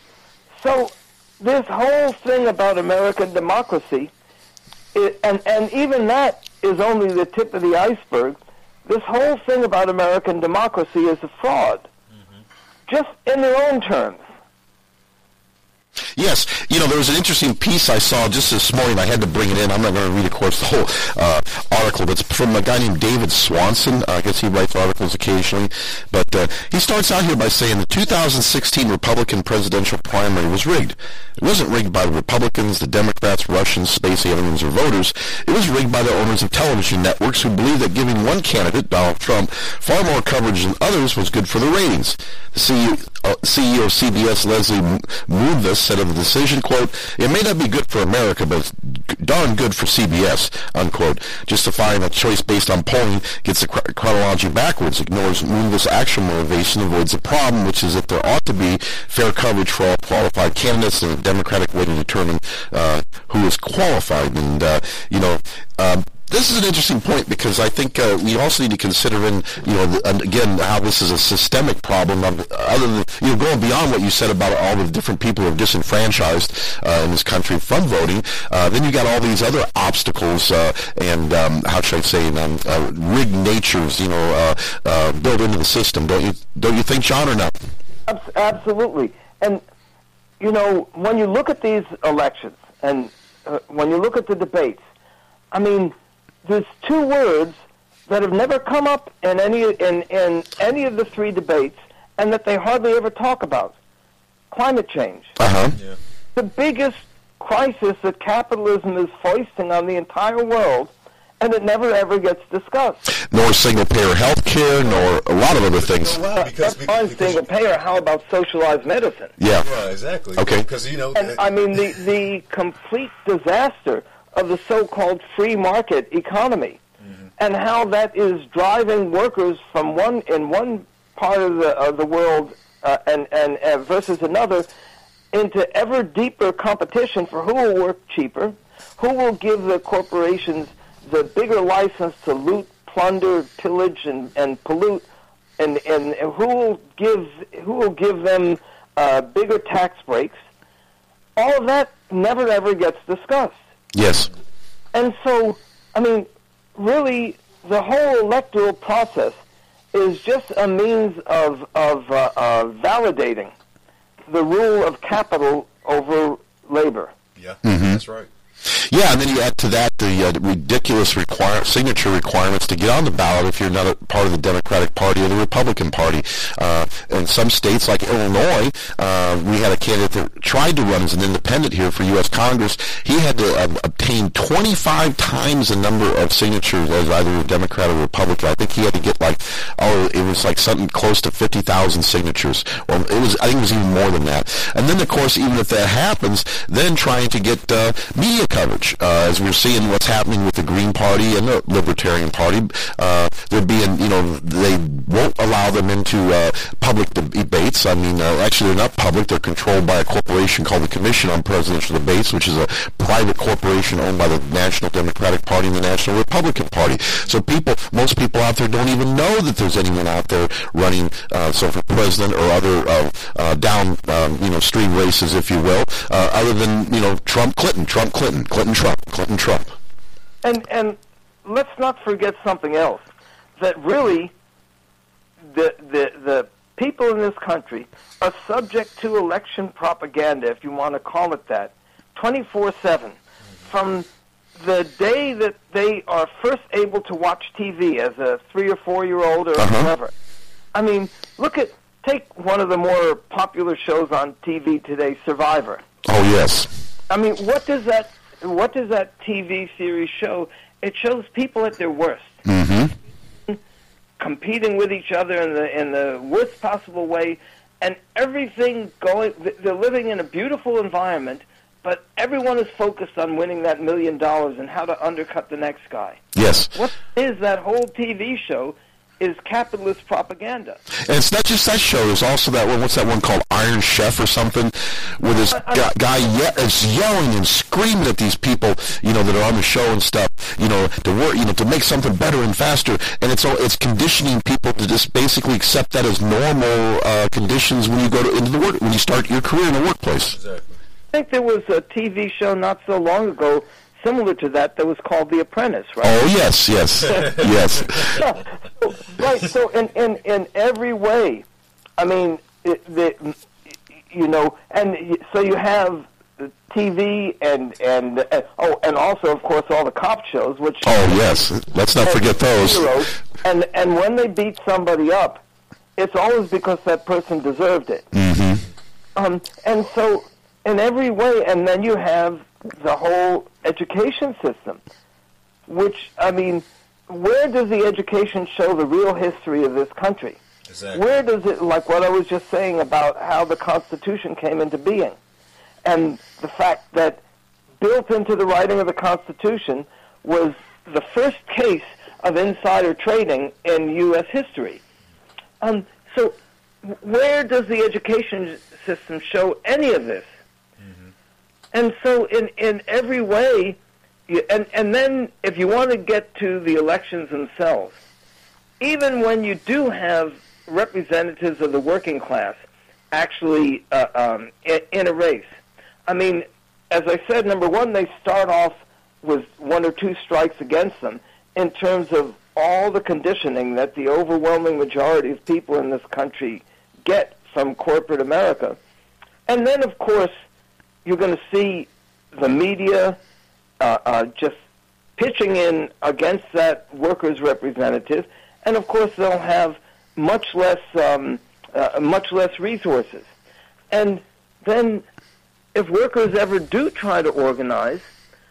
F: So this whole thing about American democracy, it, and, and even that is only the tip of the iceberg. This whole thing about American democracy is a fraud, mm-hmm. just in their own terms.
A: Yes, you know, there was an interesting piece I saw just this morning. I had to bring it in. I'm not going to read, of course, the whole uh, article, but it's from a guy named David Swanson. Uh, I guess he writes articles occasionally. But uh, he starts out here by saying the two thousand sixteen Republican presidential primary was rigged. It wasn't rigged by the Republicans, the Democrats, Russians, space aliens, or voters. It was rigged by the owners of television networks who believed that giving one candidate, Donald Trump, far more coverage than others was good for the ratings. The C E O, uh, C E O of C B S, Leslie Moonves, said of the decision, quote, "It may not be good for America, but it's darn good for C B S," unquote. Justifying a choice based on polling gets the chronology backwards, ignores Moonves' actual motivation, avoids the problem, which is that there ought to be fair coverage for all qualified candidates and a democratic way to determine uh, who is qualified. And, uh, you know, um, this is an interesting point because I think uh, we also need to consider in, you know, the, and again, how this is a systemic problem of, other than, you know, going beyond what you said about all the different people who are disenfranchised uh, in this country from voting. Uh, then you got all these other obstacles uh, and, um, how should I say, um, uh, rigged natures, you know, uh, uh, built into the system. Don't you, don't you think, John, or not?
F: Absolutely. And, you know, when you look at these elections and uh, when you look at the debates, I mean, there's two words that have never come up in any in, in any of the three debates, and that they hardly ever talk about: climate change.
A: Uh-huh.
C: Yeah.
F: The biggest crisis that capitalism is foisting on the entire world, and it never ever gets discussed.
A: Nor single-payer health care, nor a lot of other things.
C: Well, wow, because,
F: That's fine,
C: because
F: single payer. How about socialized medicine?
A: Yeah.
C: yeah, exactly.
A: Okay.
C: Because you know,
F: And I mean, the, the complete disaster of the so-called free market economy, mm-hmm. and how that is driving workers from one in one part of the of the world uh, and, and uh, versus another into ever deeper competition for who will work cheaper, who will give the corporations the bigger license to loot, plunder, pillage, and, and pollute, and, and who will give who will give them uh, bigger tax breaks. All of that never ever gets discussed.
A: Yes.
F: And so, I mean, really, the whole electoral process is just a means of of uh, uh, validating the rule of capital over labor.
C: yeah,
A: Mm-hmm.
C: that's right.
A: Yeah, and then you add to that the uh, ridiculous require, signature requirements to get on the ballot if you're not a part of the Democratic Party or the Republican Party. Uh, in some states like Illinois, uh, we had a candidate that tried to run as an independent here for U S Congress. He had to uh, obtain twenty-five times the number of signatures as either a Democrat or Republican. I think he had to get like, oh, it was like something close to fifty thousand signatures. Well, it was, I think it was even more than that. And then, of course, even if that happens, then trying to get uh, media coverage, uh, as we're seeing what's happening with the Green Party and the Libertarian Party. Uh, they're being, you know, they won't allow them into uh, public debates. I mean, uh, actually, they're not public. They're controlled by a corporation called the Commission on Presidential Debates, which is a private corporation owned by the National Democratic Party and the National Republican Party. So people, most people out there don't even know that there's anyone out there running, uh, so for president or other uh, uh, down, um, you know, stream races, if you will, uh, other than, you know, Trump, Clinton, Trump, Clinton, Clinton, Trump, Clinton, Trump.
F: And and let's not forget something else, that really the the the people in this country are subject to election propaganda, if you want to call it that, twenty-four seven. From the day that they are first able to watch T V as a three or four year old or
A: Uh-huh.
F: whatever. I mean, look at take one of the more popular shows on T V today, Survivor.
A: Oh, yes.
F: I mean, what does that what does that T V series show? It shows people at their worst,
A: Mm-hmm.
F: competing with each other in the in the worst possible way, and everything going. They're living in a beautiful environment, but everyone is focused on winning that million dollars and how to undercut the next guy.
A: Yes.
F: What is that whole T V show? Is capitalist propaganda.
A: And it's not just that show. There's also that one. What's that one called? Iron Chef or something, where this guy, guy ye- is yelling and screaming at these people, you know, that are on the show and stuff, you know, to work, you know, to make something better and faster. And it's all, it's conditioning people to just basically accept that as normal uh, conditions when you go to into the work when you start your career in the workplace.
C: Exactly.
F: I think there was a T V show not so long ago similar to that that was called The Apprentice, right?
A: Oh yes, yes, yes.
F: Yeah. So, right. So in, in, in every way, I mean, it, the, you know, and y- so you have the T V and and uh, oh, and also of course all the cop shows, which
A: Oh yes. Let's not forget those.
F: heroes, and and when they beat somebody up, it's always because that person deserved it.
A: Mm-hmm.
F: Um, and so in every way, and then you have the whole education system, which, I mean, where does the education show the real history of this country?
C: Exactly.
F: Where does it, like what I was just saying about how the Constitution came into being, and the fact that built into the writing of the Constitution was the first case of insider trading in U S history. Um, so where does the education system show any of this? And so in, in every way, you, and, and then if you want to get to the elections themselves, even when you do have representatives of the working class actually uh, um, in, in a race, I mean, as I said, number one, they start off with one or two strikes against them in terms of all the conditioning that the overwhelming majority of people in this country get from corporate America. And then, of course, you're going to see the media uh, uh, just pitching in against that workers' representative, and of course they'll have much less um, uh, much less resources. And then, if workers ever do try to organize,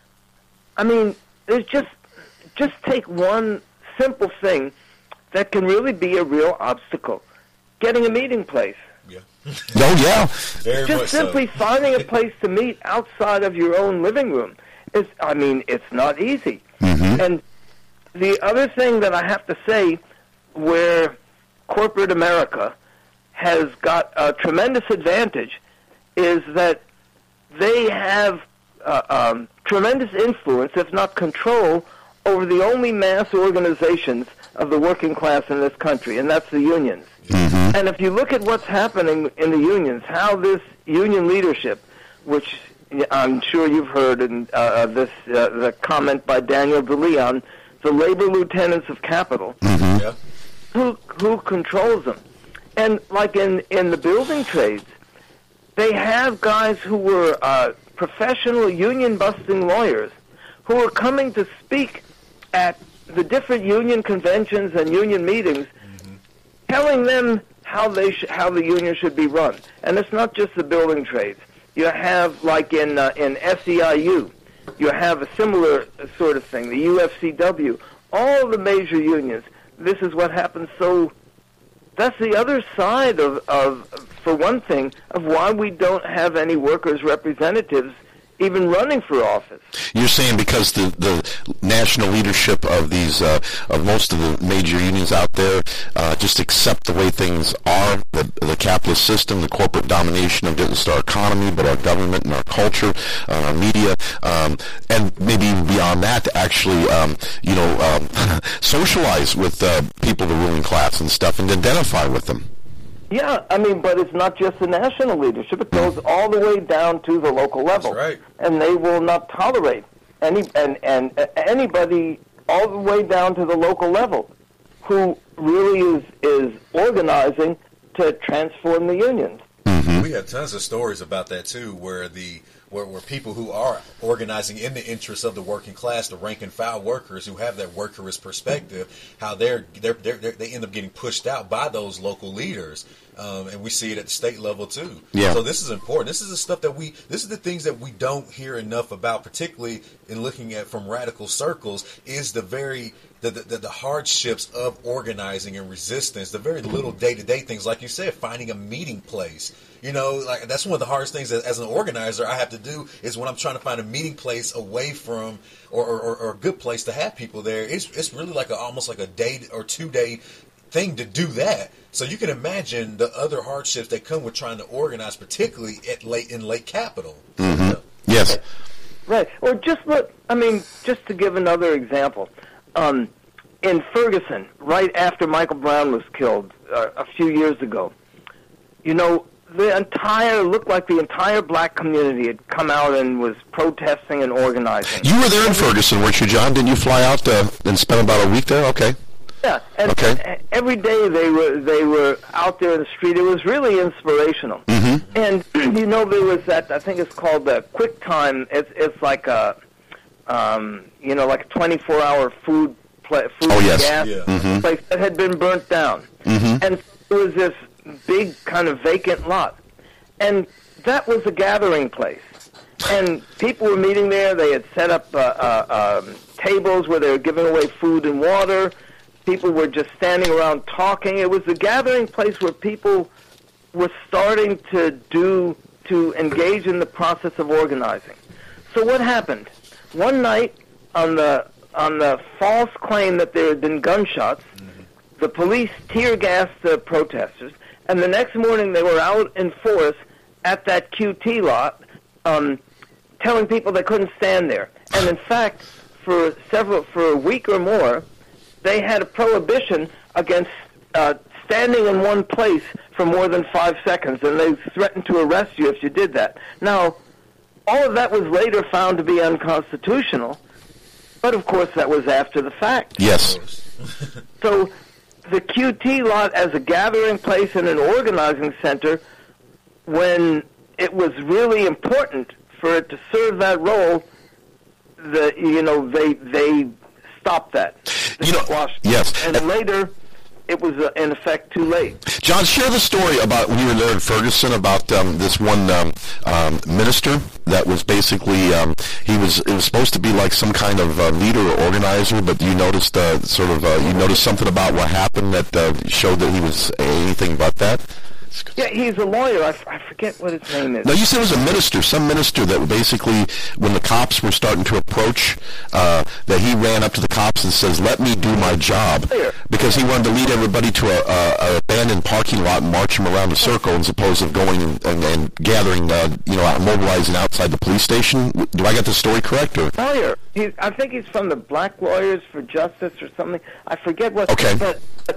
F: I mean, there's just just take one simple thing that can really be a real obstacle: getting a meeting place.
C: Yeah.
A: Oh yeah.
C: Very
F: Just
C: much
F: simply
C: so.
F: finding a place to meet outside of your own living room. Is, I mean, it's not easy.
A: Mm-hmm.
F: And the other thing that I have to say, where corporate America has got a tremendous advantage, is that they have uh, um, tremendous influence, if not control, over the only mass organizations of the working class in this country, and that's the unions.
A: Mm-hmm.
F: And if you look at what's happening in the unions, how this union leadership, which I'm sure you've heard, and uh, this uh, the comment by Daniel DeLeon, the labor lieutenants of capital,
A: Mm-hmm.
C: Yeah.
F: who who controls them. And like in, in the building trades, they have guys who were uh, professional union-busting lawyers who are coming to speak at the different union conventions and union meetings, mm-hmm. telling them how they sh- how the union should be run. And it's not just the building trades. You have, like in uh, in S E I U, you have a similar sort of thing, the U F C W. All the major unions, this is what happens. So that's the other side of, of, for one thing, of why we don't have any workers' representatives even running for office.
A: You're saying because the, the national leadership of these, uh, of most of the major unions out there, uh, just accept the way things are, the, the capitalist system, the corporate domination of just our economy, but our government and our culture, uh, our media, um, and maybe even beyond that, to actually, um, you know, um, socialize with uh, people of the ruling class and stuff, and identify with them.
F: Yeah, I mean, but it's not just the national leadership. It goes all the way down to the local level.
C: That's right.
F: And they will not tolerate any and, and uh, anybody all the way down to the local level who really is, is organizing to transform the unions.
A: Mm-hmm.
C: We have tons of stories about that, too, where the where, where people who are organizing in the interests of the working class, the rank and file workers who have that workerist perspective, how they're, they're, they're, they're they end up getting pushed out by those local leaders. Um, and we see it at the state level, too.
A: Yeah.
C: So this is important. This is the stuff that we, this is the things that we don't hear enough about, particularly in looking at from radical circles, is the very, the, the, the hardships of organizing and resistance, the very little day-to-day things, like you said, finding a meeting place. You know, like that's one of the hardest things that, as an organizer I have to do is when I'm trying to find a meeting place away from or, or, or a good place to have people there. It's it's really like a, almost like a day or two day thing to do that. So you can imagine the other hardships that come with trying to organize, particularly at late in late capital.
A: Mm-hmm.
C: So,
A: Yes.
F: Right. Or just look, I mean, just to give another example, um, in Ferguson, right after Michael Brown was killed uh, a few years ago, you know, the entire, looked like the entire black community had come out and was protesting and organizing.
A: You were there in Ferguson, weren't you, John? Didn't you fly out uh, and spend about a week there? Okay.
F: Yeah, and
A: Okay.
F: every day they were they were out there in the street. It was really inspirational.
A: Mm-hmm.
F: And you know, there was that, I think it's called the QuickTime. It's it's like a um, you know, like a twenty-four hour food pla food
A: Oh, yes.
F: gas
C: Yeah.
A: Mm-hmm.
F: place that had been burnt down,
A: Mm-hmm.
F: and there was this big kind of vacant lot, and that was a gathering place. And people were meeting there. They had set up uh, uh, um, tables where they were giving away food and water. People were just standing around talking. It was a gathering place where people were starting to do, to engage in the process of organizing. So what happened? One night, on the on the false claim that there had been gunshots, mm-hmm. the police tear gassed the protesters, and the next morning they were out in force at that Q T lot, um, telling people they couldn't stand there. And in fact, for several, for a week or more, they had a prohibition against uh, standing in one place for more than five seconds, and they threatened to arrest you if you did that. Now, all of that was later found to be unconstitutional, but of course that was after the fact.
A: Yes.
F: So the Q T lot as a gathering place and an organizing center, when it was really important for it to serve that role, the you know they they stopped that. They
A: You know,
F: squashed
A: yes.
F: it. And later, it was uh, in effect too late.
A: John, share the story about when you were there in Ferguson about um, this one um, um, minister that was basically um, he was it was supposed to be like some kind of uh, leader or organizer, but you noticed uh, sort of uh, you noticed something about what happened that uh, showed that he was anything but that.
F: Yeah, he's a lawyer. I, f- I forget what his name is.
A: No, you said it was a minister, some minister that basically, when the cops were starting to approach, uh, that he ran up to the cops and says, "Let me do my job," because he wanted to lead everybody to a, a, a abandoned parking lot and march them around a circle, as opposed to going and, and, and gathering, uh, you know, mobilizing outside the police station. Do I get the story correct? Or?
F: Lawyer. He's, I think he's from the Black Lawyers for Justice or something. I forget what.
A: Okay.
F: But uh,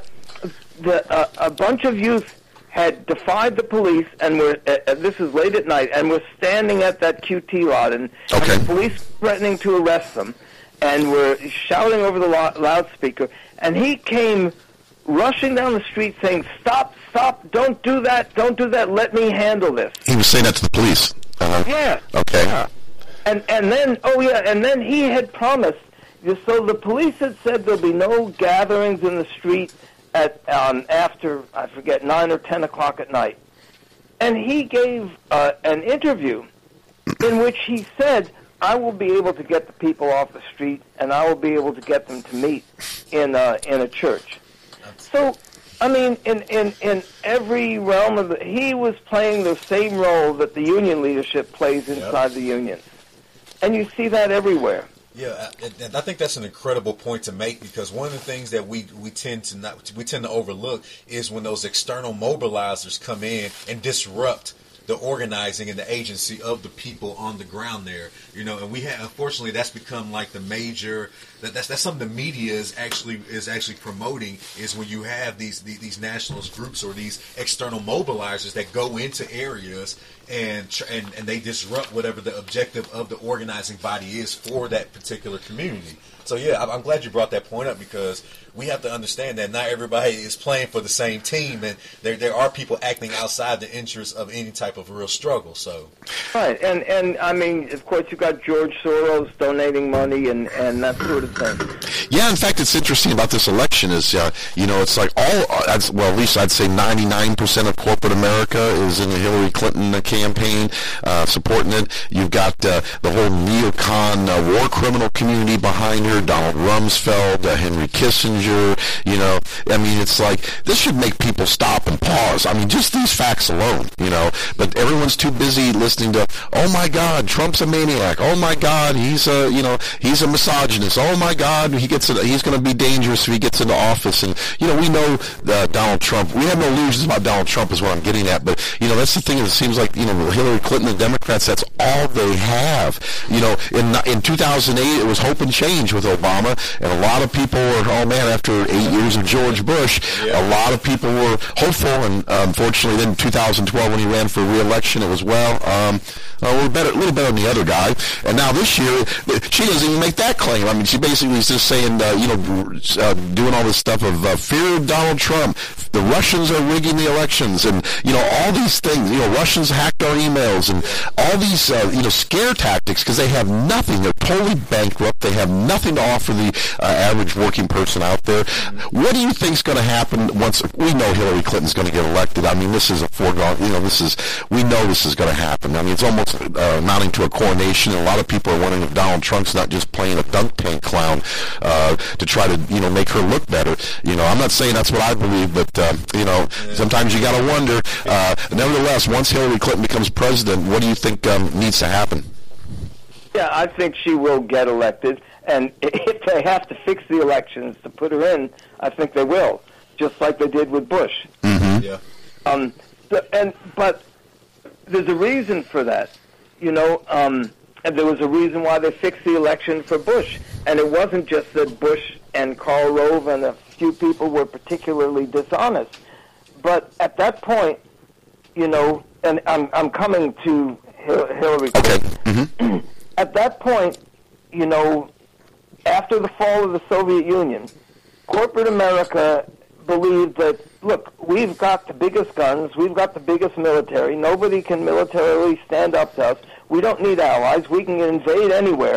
F: the uh, a bunch of youth had defied the police, and were uh, this is late at night, and were standing at that Q T lot, and,
A: Okay.
F: and the police threatening to arrest them, and were shouting over the lo- loudspeaker, and he came rushing down the street saying, "Stop, stop, don't do that, don't do that, let me handle this."
A: He was saying that to the police. Uh-huh.
F: Yeah.
A: Okay.
F: Yeah. And and then oh yeah, and then he had promised. So the police had said there'll be no gatherings in the street at um, after I forget nine or ten o'clock at night, and he gave uh, an interview in which he said, "I will be able to get the people off the street, and I will be able to get them to meet in uh, in a church." So, I mean, in, in, in every realm of the, he was playing the same role that the union leadership plays inside yep. the unions, and you see that everywhere.
C: Yeah, and I think that's an incredible point to make, because one of the things that we, we tend to not we tend to overlook is when those external mobilizers come in and disrupt the organizing and the agency of the people on the ground there, you know, and we have, unfortunately, that's become like the major. That, that's that's something the media is actually is actually promoting, is when you have these, these these nationalist groups or these external mobilizers that go into areas and and and they disrupt whatever the objective of the organizing body is for that particular community. So yeah, I'm glad you brought that point up, because we have to understand that not everybody is playing for the same team, and there there are people acting outside the interests of any type of real struggle. So
F: right, and and I mean, of course, you got George Soros donating money and and that sort of thing.
A: Yeah, in fact, it's interesting about this election is, uh, you know, it's like all, uh, well, at least I'd say ninety-nine percent of corporate America is in the Hillary Clinton campaign, uh, supporting it. You've got uh, the whole neocon uh, war criminal community behind her, Donald Rumsfeld, uh, Henry Kissinger. You know, I mean, it's like, this should make people stop and pause. I mean, just these facts alone, you know, but everyone's too busy listening to, oh my God, Trump's a maniac. Oh my God, he's a, you know, he's a misogynist. Oh my God, he gets, a, he's going to be dangerous if he gets into office. And, you know, we know uh, Donald Trump, we have no illusions about Donald Trump is what I'm getting at, but, you know, that's the thing. It seems like, you know, Hillary Clinton and Democrats, that's all they have. You know, in in two thousand eight, it was hope and change with Obama, and a lot of people were, oh man, after eight years of George Bush, yeah. a lot of people were hopeful, and uh, unfortunately then in two thousand twelve when he ran for re-election, it was, well, um, uh, we're better, a little better than the other guy. And now this year, she doesn't even make that claim. I mean, she basically is just saying, uh, you know, uh, doing all this stuff of uh, fear of Donald Trump. The Russians are rigging the elections, and, you know, all these things. You know, Russians hacked our emails, and all these, uh, you know, scare tactics, because they have nothing. They're totally bankrupt. They have nothing to offer the uh, average working person out there. What do you think is going to happen once we know Hillary Clinton's going to get elected? I mean, this is a foregone, you know, this is, we know this is going to happen. I mean, it's almost uh, amounting to a coronation, and a lot of people are wondering if Donald Trump's not just playing a dunk tank clown uh, to try to, you know, make her look better. You know, I'm not saying that's what I believe, but, uh, you know, yeah. sometimes you got to wonder. Uh, nevertheless, once Hillary Clinton becomes president, what do you think um, needs to happen?
F: Yeah, I think she will get elected. And if they have to fix the elections to put her in, I think they will, just like they did with Bush.
A: Mm-hmm.
C: Yeah.
F: Um, but, and but there's a reason for that, you know. Um, and there was a reason why they fixed the election for Bush, and it wasn't just that Bush and Karl Rove and a few people were particularly dishonest. But at that point, you know, and I'm I'm coming to Hillary Clinton.
A: Okay. Mm-hmm.
F: At that point, you know, after the fall of the Soviet Union, corporate America believed that, look, we've got the biggest guns, we've got the biggest military, nobody can militarily stand up to us, we don't need allies, we can invade anywhere,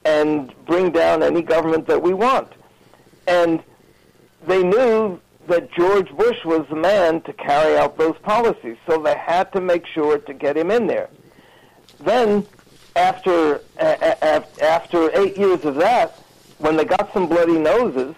F: and bring down any government that we want. And they knew that George Bush was the man to carry out those policies, so they had to make sure to get him in there. Then, after uh, after eight years of that, when they got some bloody noses,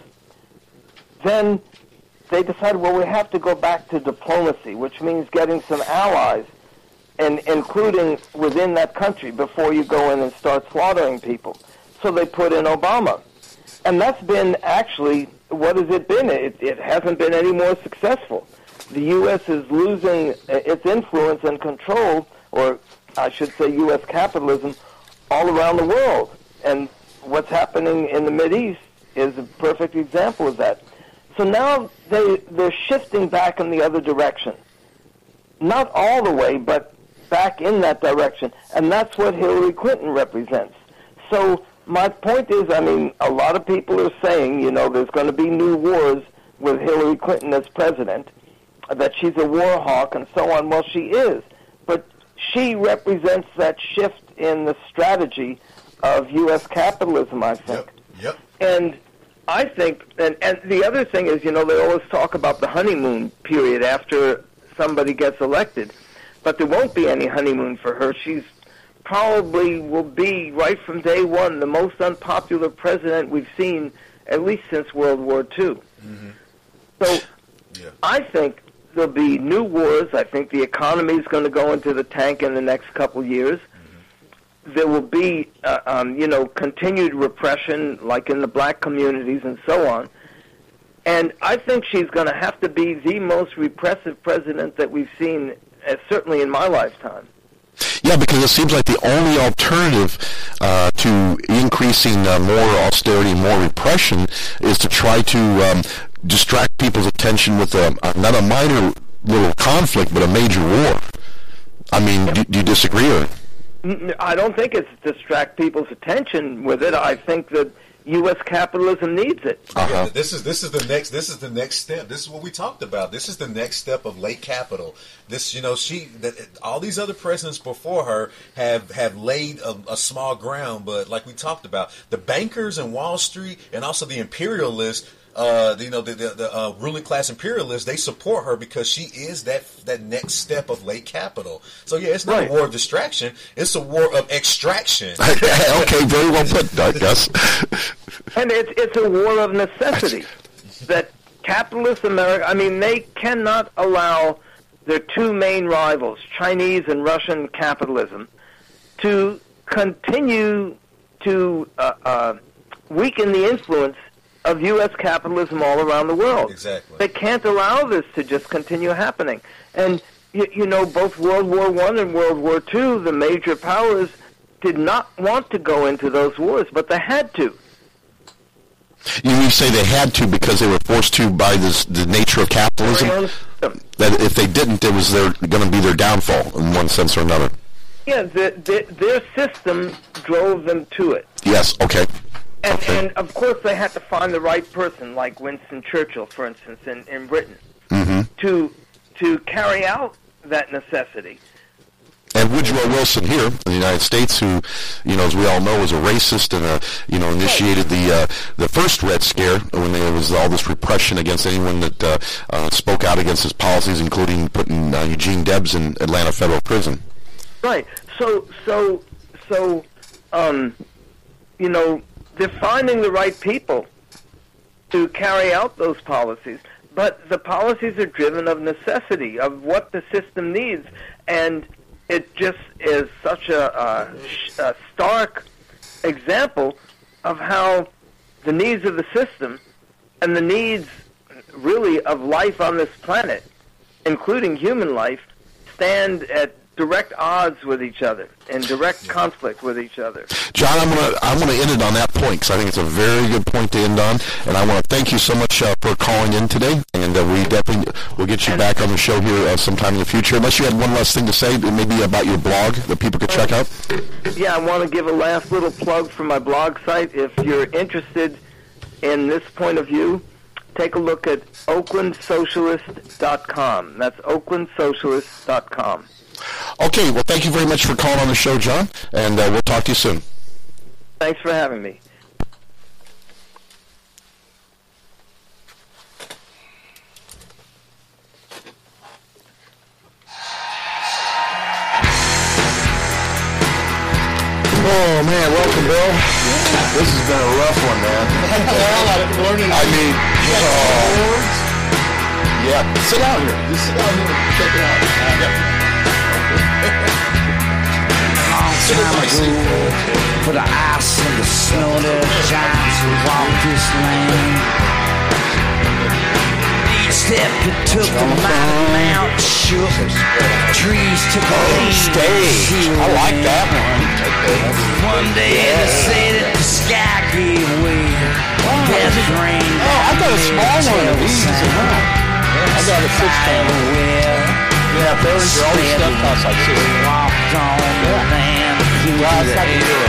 F: then they decided, well, we have to go back to diplomacy, which means getting some allies, and including within that country, before you go in and start slaughtering people. So they put in Obama. And that's been actually, what has it been? It, it hasn't been any more successful. The U S is losing its influence and control, or I should say U S capitalism, all around the world. And what's happening in the Mideast is a perfect example of that. So now they, they're shifting back in the other direction. Not all the way, but back in that direction. And that's what Hillary Clinton represents. So my point is, I mean, a lot of people are saying, you know, there's going to be new wars with Hillary Clinton as president, that she's a war hawk and so on. Well, she is. But she represents that shift in the strategy of U S capitalism, I think.
C: Yep. Yep.
F: And I think, and, and the other thing is, you know, they always talk about the honeymoon period after somebody gets elected. But there won't be any honeymoon for her. She's probably will be, right from day one, the most unpopular president we've seen, at least since World War Two. Mm-hmm. So yeah. I think there'll be new wars. I think the economy is going to go into the tank in the next couple of years. Mm-hmm. There will be, uh, um, you know, continued repression, like in the black communities and so on. And I think she's going to have to be the most repressive president that we've seen, uh, certainly in my lifetime.
A: Yeah, because it seems like the only alternative uh, to increasing uh, more austerity, more repression, is to try to um, distract people's attention with a, a, not a minor little conflict, but a major war. I mean, do, do you disagree? Or?
F: I don't think it's distract people's attention with it. I think that U S capitalism needs it.
C: Uh-huh. Yeah, this is this is the next this is the next step. This is what we talked about. This is the next step of late capital. This, you know, she that all these other presidents before her have have laid a, a small ground, but like we talked about, the bankers and Wall Street and also the imperialists. Uh, you know, the, the, the uh, ruling class imperialists, they support her because she is that that next step of late capital. So, yeah, it's not right. a war of distraction. It's a war of extraction.
A: Okay, very well put, Gus.
F: And it's, it's a war of necessity that capitalist America, I mean, they cannot allow their two main rivals, Chinese and Russian capitalism, to continue to uh, uh, weaken the influence of U S capitalism all around the world.
C: Exactly.
F: They can't allow this to just continue happening. And, you, you know, both World War One and World War Two, the major powers did not want to go into those wars, but they had to.
A: You mean say they had to because they were forced to by this, the nature of capitalism? That if they didn't, it was their, going to be their downfall in one sense or another.
F: Yeah, the, the, their system drove them to it.
A: Yes, okay.
F: And,
A: okay.
F: and, of course, they had to find the right person, like Winston Churchill, for instance, in, in Britain,
A: mm-hmm.
F: to to carry out that necessity.
A: And Woodrow Wilson here in the United States, who, you know, as we all know, was a racist and, uh, you know, initiated the uh, the first Red Scare when there was all this repression against anyone that uh, uh, spoke out against his policies, including putting uh, Eugene Debs in Atlanta Federal Prison.
F: Right. So, so, so, um, you know, they're finding the right people to carry out those policies, but the policies are driven of necessity, of what the system needs, and it just is such a, a, a stark example of how the needs of the system and the needs, really, of life on this planet, including human life, stand at direct odds with each other, in direct conflict with each other.
A: John, I'm gonna I'm gonna end it on that point because I think it's a very good point to end on, and I want to thank you so much uh, for calling in today, and uh, we definitely will get you back on the show here uh, sometime in the future. Unless you had one last thing to say, maybe about your blog that people could check out.
F: Yeah, I want to give a last little plug for my blog site. If you're interested in this point of view, take a look at oakland socialist dot com. That's oakland socialist dot com.
A: Okay, well, thank you very much for calling on the show, John, and uh, we'll talk to you soon.
F: Thanks for having me.
A: Oh man, welcome, Bill. This has been a rough one, man. I mean, oh. Yeah, sit down here. Just sit down here and check it out.
E: Long time ago, put the ice in the snow, the giants who walked this land. Step it took the mighty mountain shook. Trees took a
A: Oh, stage. I like that one.
E: One day
A: Yeah.
E: they say that the sky gave way. Desert rain.
A: Oh, I got a small one of these as well. I got a six pound. Yeah, those are all these stuff costs like six.
E: Walked on the land.
A: Well, it's like a euro.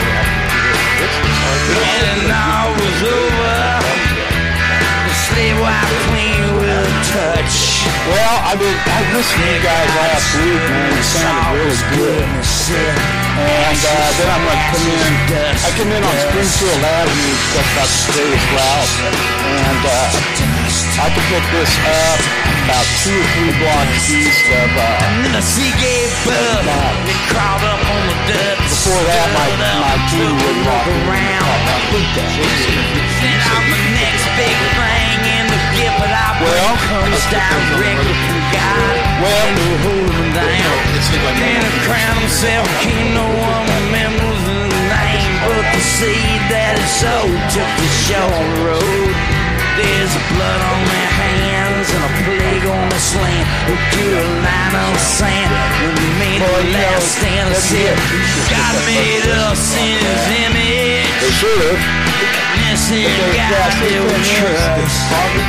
E: And all was over. The slave wife queen will touch.
A: Well, I mean, I listened to you guys last week, man. You sounded really good. And uh, then I'm going to come in. I come in on Springfield Avenue, just about the Davis route. And uh, I can pick this up about two or three blocks east of... Uh,
E: And then the sea gave birth. It crawled up on the dirt.
A: before that, my, my team would walk
E: around. Then I'm the next big thing in the gift that I bring
A: Well,
E: comes directly from God.
A: Well,
E: and to hold him down. And to crown himself king, no one remembers the name, but the seed that is sowed took the short road. There's blood on their hands and a plague on this land. Who drew a line on the sand when we made a last stand and said, God made us in His image.
A: they should have.
E: This is God that we trust.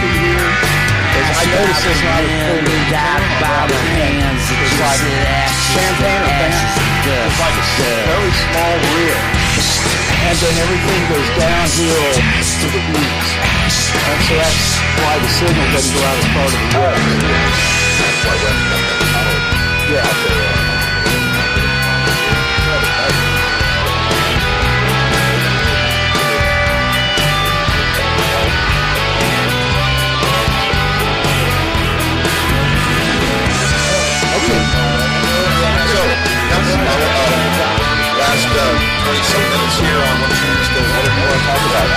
A: I noticed it's not a full
E: died by the hands of
A: It's like champagne or fan. It's like a very small rib. And then everything goes downhill to the east. And so that's why the signal doesn't go out as far to the west. Yeah.
G: Last uh, twenty-some minutes here on what you still want to talk about.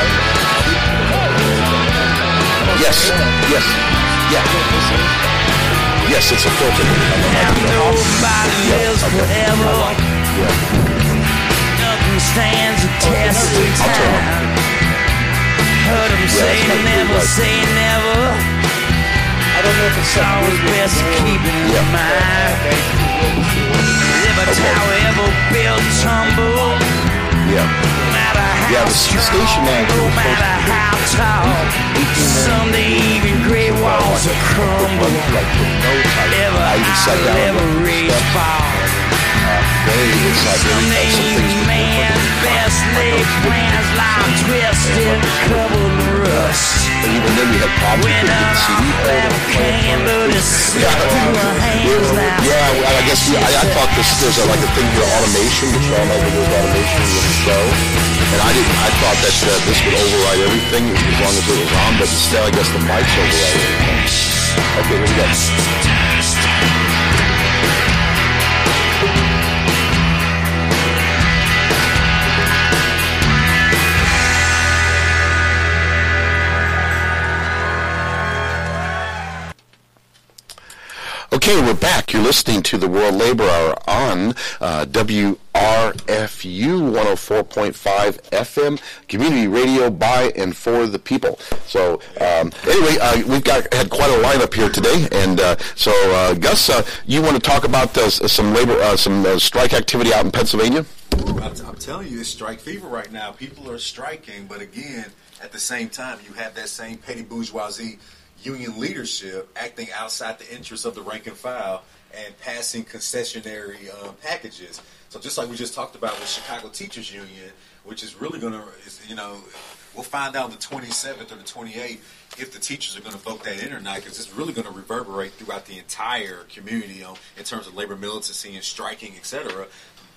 A: Yes, yes, yeah. Yes, it's a filter.
E: Nobody lives forever. Nothing stands a test of time. Heard them say never, say never.
A: I don't know if it's
E: It's always best to keep it in mind. If a tower ever built tumble,
A: Yeah.
E: no matter how
A: Yeah, the
E: strong,
A: station manager
E: no
A: was supposed
E: matter how tall, someday even great walls will crumble.
A: Like with no type.
E: Ever
A: I even sat
E: I'll
A: down
E: ever
A: and looked
E: reach
A: at stuff.
E: far.
A: They, it's like really
E: Someday
A: some things
E: even man's best laid plans lie twisted, covered in rust.
A: And even then we had problems with
E: When
A: the
E: an
A: C D player.
E: off can, but it's slipped through my hands now.
A: Yeah, well, I guess we, I, I thought this there's a, like a thing for automation, which all like there was automation in the show, and I didn't. I thought that uh, this would override everything as long as it was on, but instead I guess the mics override everything. Okay, here we go. Okay, we're back. You're listening to the World Labor Hour on uh, W R F U one oh four point five F M, community radio by and for the people. So um, anyway, uh, we've got had quite a lineup here today, and uh, so uh, Gus, uh, you want to talk about uh, some labor, uh, some uh, strike activity out in Pennsylvania?
C: I'm, I'm telling you, it's strike fever right now. People are striking, but again, at the same time, you have that same petty bourgeoisie union leadership acting outside the interests of the rank and file and passing concessionary uh, packages. So just like we just talked about with Chicago Teachers Union, which is really going to, you know, we'll find out on the twenty-seventh or the twenty-eighth if the teachers are going to vote that in or not, because it's really going to reverberate throughout the entire community, you know, in terms of labor militancy and striking, et cetera.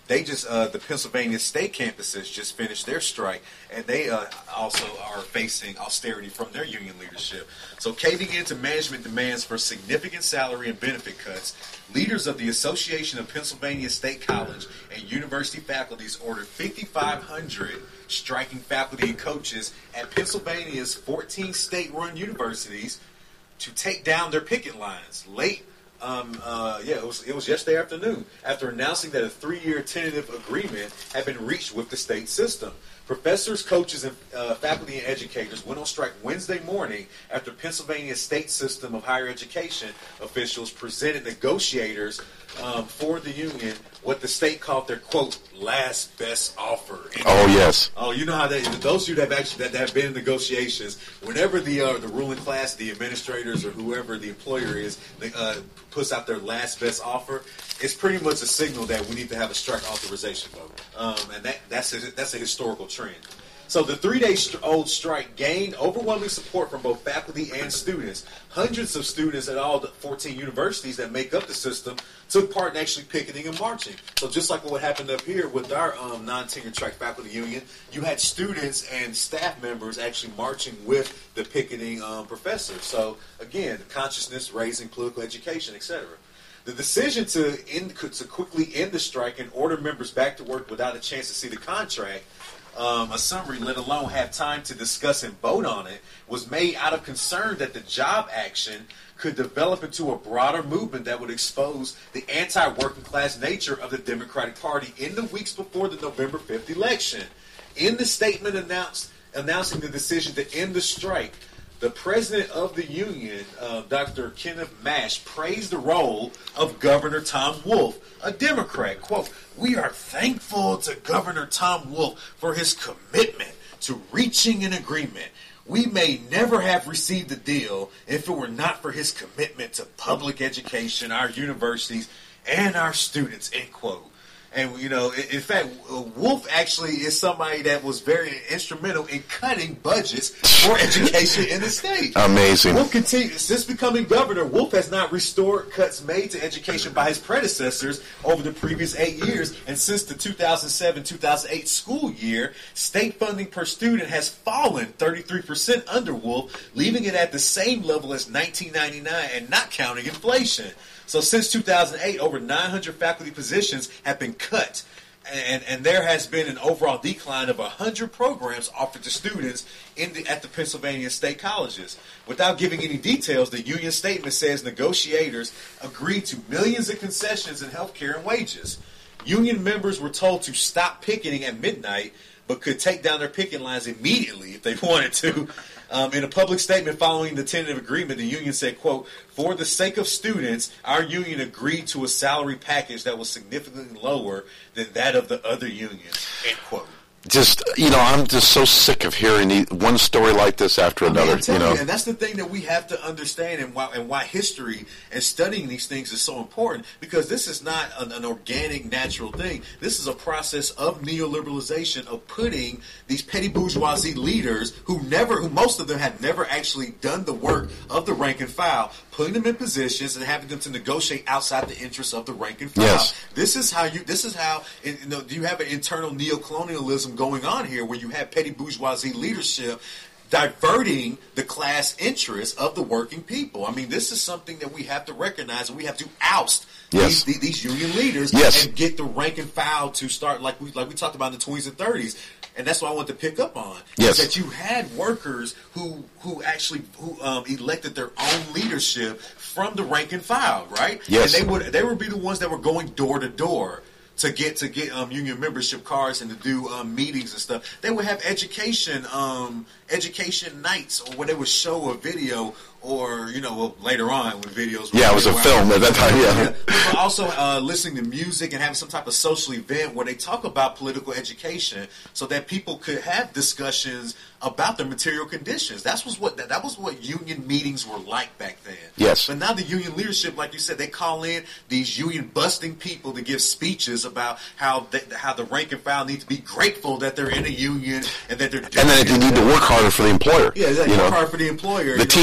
C: they just uh, the Pennsylvania state campuses just finished their strike, and they uh, also are facing austerity from their union leadership. So caving into management demands for significant salary and benefit cuts, leaders of the Association of Pennsylvania State College and University Faculties ordered fifty-five hundred striking faculty and coaches at Pennsylvania's fourteen state-run universities to take down their picket lines. Late Um, uh, yeah, it was it was yesterday afternoon after announcing that a three-year tentative agreement had been reached with the state system. Professors, coaches, and uh, faculty and educators went on strike Wednesday morning after Pennsylvania's state system of higher education officials presented negotiators um, for the union what the state called their, quote, last best offer. And,
A: oh, yes.
C: Oh, you know how they, those of you that have actually that have been in negotiations, whenever the uh, the ruling class, the administrators, or whoever the employer is, they, uh, puts out their last best offer, it's pretty much a signal that we need to have a strike authorization vote. Um, and that, that's, a, that's a historical trend. So the three-day-old strike gained overwhelming support from both faculty and students. Hundreds of students at all the fourteen universities that make up the system took part in actually picketing and marching. So just like what happened up here with our um, non-tenure track faculty union, you had students and staff members actually marching with the picketing um, professors. So again, consciousness raising, political education, et cetera. The decision to end, to quickly end the strike and order members back to work without a chance to see the contract, um, a summary, let alone have time to discuss and vote on it, was made out of concern that the job action could develop into a broader movement that would expose the anti-working class nature of the Democratic Party in the weeks before the November fifth election. In the statement announced announcing the decision to end the strike, the president of the union, uh, Doctor Kenneth Mash, praised the role of Governor Tom Wolf, a Democrat. Quote, "We are thankful to Governor Tom Wolf for his commitment to reaching an agreement. We may never have received the deal if it were not for his commitment to public education, our universities, and our students," end quote. And, you know, in, in fact, Wolf actually is somebody that was very instrumental in cutting budgets for education in the state.
A: Amazing.
C: Wolf continues. Since becoming governor, Wolf has not restored cuts made to education by his predecessors over the previous eight years. And since the two thousand seven two thousand eight school year, state funding per student has fallen thirty-three percent under Wolf, leaving it at the same level as nineteen ninety-nine and not counting inflation. So since two thousand eight, over nine hundred faculty positions have been cut, and, and there has been an overall decline of one hundred programs offered to students in the, at the Pennsylvania state colleges. Without giving any details, the union statement says negotiators agreed to millions of concessions in health care and wages. Union members were told to stop picketing at midnight, but could take down their picket lines immediately if they wanted to. Um, in a public statement following the tentative agreement, the union said, quote, "For the sake of students, our union agreed to a salary package that was significantly lower than that of the other unions," end quote.
A: Just, you know, I'm just so sick of hearing the, one story like this after
C: I mean,
A: another.
C: I'm telling
A: you know,
C: you, and that's the thing that we have to understand, and why, and why history and studying these things is so important. Because this is not an, an organic, natural thing. This is a process of neoliberalization, of putting these petty bourgeoisie leaders, who never, who most of them had never actually done the work of the rank and file, putting them in positions and having them to negotiate outside the interests of the rank and file.
A: Yes.
C: This is how you. This is how. You know, you have an internal neocolonialism going on here, where you have petty bourgeoisie leadership diverting the class interests of the working people. I mean, this is something that we have to recognize, and we have to oust
A: yes.
C: these, these union leaders
A: yes.
C: and get the rank and file to start, like we like we talked about in the twenties and thirties. And that's what I want to pick up on.
A: Yes.
C: Is that you had workers who who actually who um, elected their own leadership from the rank and file, right?
A: Yes.
C: And they would they would be the ones that were going door to door to get to get um, union membership cards and to do um, meetings and stuff. They would have education um, education nights, or where they would show a video, or, you know, well, later on when videos were
A: yeah, it was a film at that time. Yeah,
C: yeah. But also uh, listening to music and having some type of social event where they talk about political education, so that people could have discussions about their material conditions. That was what that was what union meetings were like back then.
A: Yes.
C: But now the union leadership, like you said, they call in these union busting people to give speeches about how they, how the rank and file need to be grateful that they're in a union and that they're doing
A: and then they need to work harder for the employer.
C: Yeah, they
A: you
C: work
A: know?
C: hard for the employer.
A: The team concept.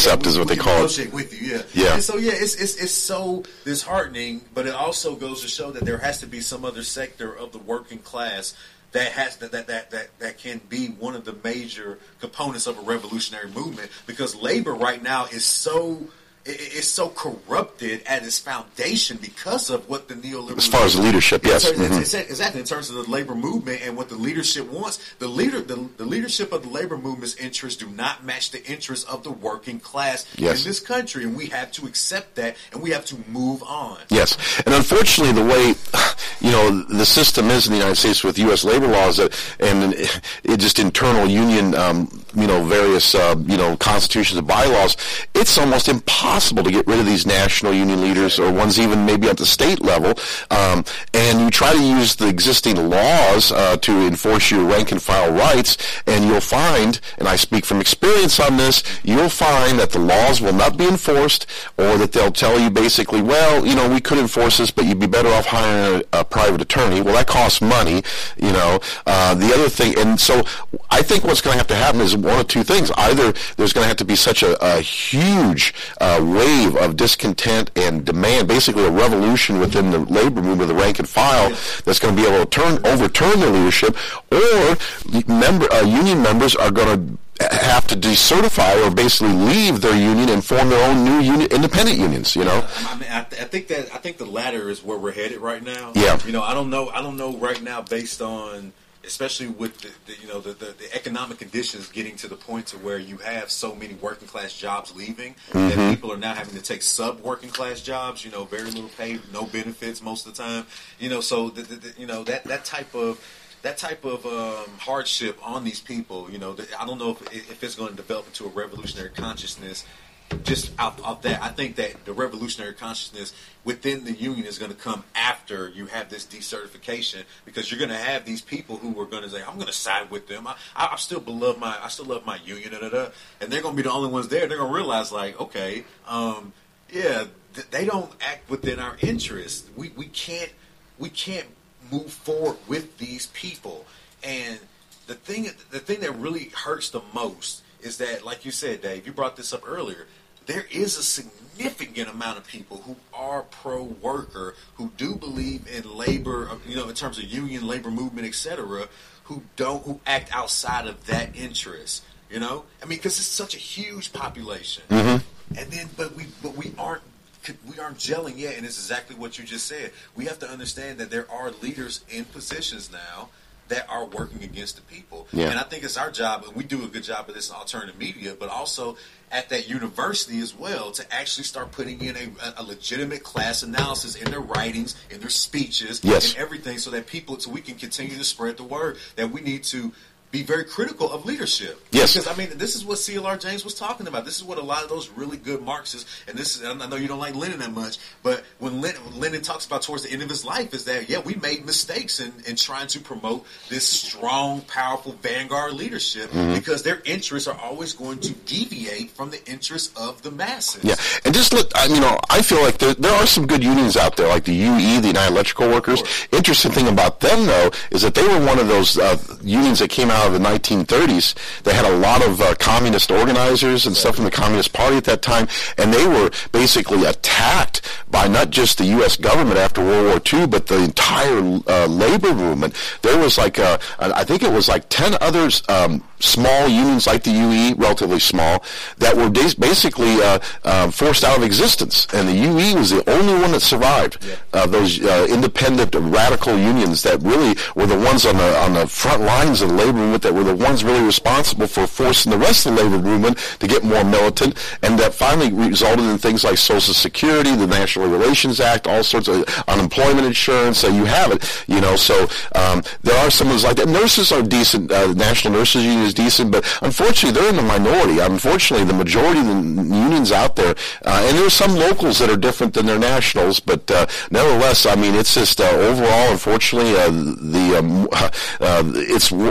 A: concept
C: we,
A: is what
C: we
A: they call it.
C: Negotiate with you, yeah.
A: Yeah.
C: And so yeah, it's it's it's so disheartening, but it also goes to show that there has to be some other sector of the working class that has that that that that, that can be one of the major components of a revolutionary movement, because labor right now is so. It's so corrupted at its foundation because of what the neoliberals.
A: As far as leadership, yes,
C: it's,
A: mm-hmm.
C: it's, it's, exactly in terms of the labor movement and what the leadership wants. The leader, the, the leadership of the labor movement's interests do not match the interests of the working class
A: yes.
C: in this country, and we have to accept that, and we have to move on.
A: Yes, and unfortunately, the way you know the system is in the United States with U S labor laws, that and it, it just internal union, um, you know, various uh, you know constitutions and bylaws, it's almost impossible. Possible to get rid of these national union leaders, or ones even maybe at the state level, um, and you try to use the existing laws uh, to enforce your rank and file rights, and you'll find, and I speak from experience on this, you'll find that the laws will not be enforced, or that they'll tell you basically, well, you know, we could enforce this, but you'd be better off hiring a, a private attorney. Well, that costs money, you know. Uh, the other thing, and so I think what's going to have to happen is one of two things. Either there's going to have to be such a, a huge uh, wave of discontent and demand, basically a revolution within the labor movement, the rank and file, that's going to be able to turn overturn their leadership, or member uh, union members are going to have to decertify or basically leave their union and form their own new union, independent unions. You know,
C: I mean, I, th- I think that I think the latter is where we're headed right now.
A: Yeah,
C: you know, I don't know. I don't know right now, based on. Especially with the, the you know the, the, the economic conditions getting to the point to where you have so many working class jobs leaving,
A: mm-hmm.
C: that people are now having to take sub working class jobs. You know, very little pay, no benefits most of the time. You know, so the, the, the, you know that that type of that type of um, hardship on these people. You know, the, I don't know if if it's going to develop into a revolutionary consciousness. Just out of that, I think that the revolutionary consciousness within the union is going to come after you have this decertification, because you're going to have these people who are going to say, "I'm going to side with them. I, I, I still love my, I still love my union," da, da, da. And they're going to be the only ones there. They're going to realize, like, okay, um, yeah, th- they don't act within our interests. We we can't we can't move forward with these people. And the thing the thing that really hurts the most is that, like you said, Dave, you brought this up earlier, there is a significant amount of people who are pro-worker, who do believe in labor, you know, in terms of union, labor movement, et cetera, who don't, who act outside of that interest, you know? I mean, because it's such a huge population.
A: Mm-hmm.
C: And then, but we, but we aren't, we aren't gelling yet, and it's exactly what you just said. We have to understand that there are leaders in positions now that are working against the people.
A: Yeah.
C: And I think it's our job, and we do a good job of this in alternative media, but also at that university as well, to actually start putting in a, a legitimate class analysis in their writings, in their speeches,
A: yes.
C: and everything, so that people, so we can continue to spread the word that we need to be very critical of leadership.
A: Yes.
C: Because, I mean, this is what C L R James was talking about. This is what a lot of those really good Marxists, and this is, I know you don't like Lenin that much, but when Lenin, when Lenin talks about towards the end of his life is that, yeah, we made mistakes in, in trying to promote this strong, powerful vanguard leadership, mm-hmm. because their interests are always going to deviate from the interests of the masses.
A: Yeah, and just look, I mean, you know, I feel like there, there are some good unions out there, like the U E, the United Electrical Workers. Interesting thing about them, though, is that they were one of those uh, unions that came out of the nineteen thirties. They had a lot of uh, communist organizers and stuff from the Communist Party at that time, and they were basically attacked by not just the U S government after World War Two, but the entire uh, labor movement. There was like, a, I think it was like ten others, um, small unions like the U E, relatively small, that were basically uh, uh, forced out of existence, and the U E was the only one that survived.
C: Yeah.
A: Uh, those uh, independent, radical unions that really were the ones on the on the front lines of the labor movement, that were the ones really responsible for forcing the rest of the labor movement to get more militant, and that finally resulted in things like Social Security, the National Relations Act, all sorts of unemployment insurance. So you have it, you know. So um, there are some of those like that. Nurses are decent. Uh, the National Nurses Union is decent, but unfortunately they're in the minority. Unfortunately, the majority of the unions out there, uh, and there are some locals that are different than their nationals, but uh, nevertheless, I mean, it's just uh, overall, unfortunately, uh, the um, uh, it's you know.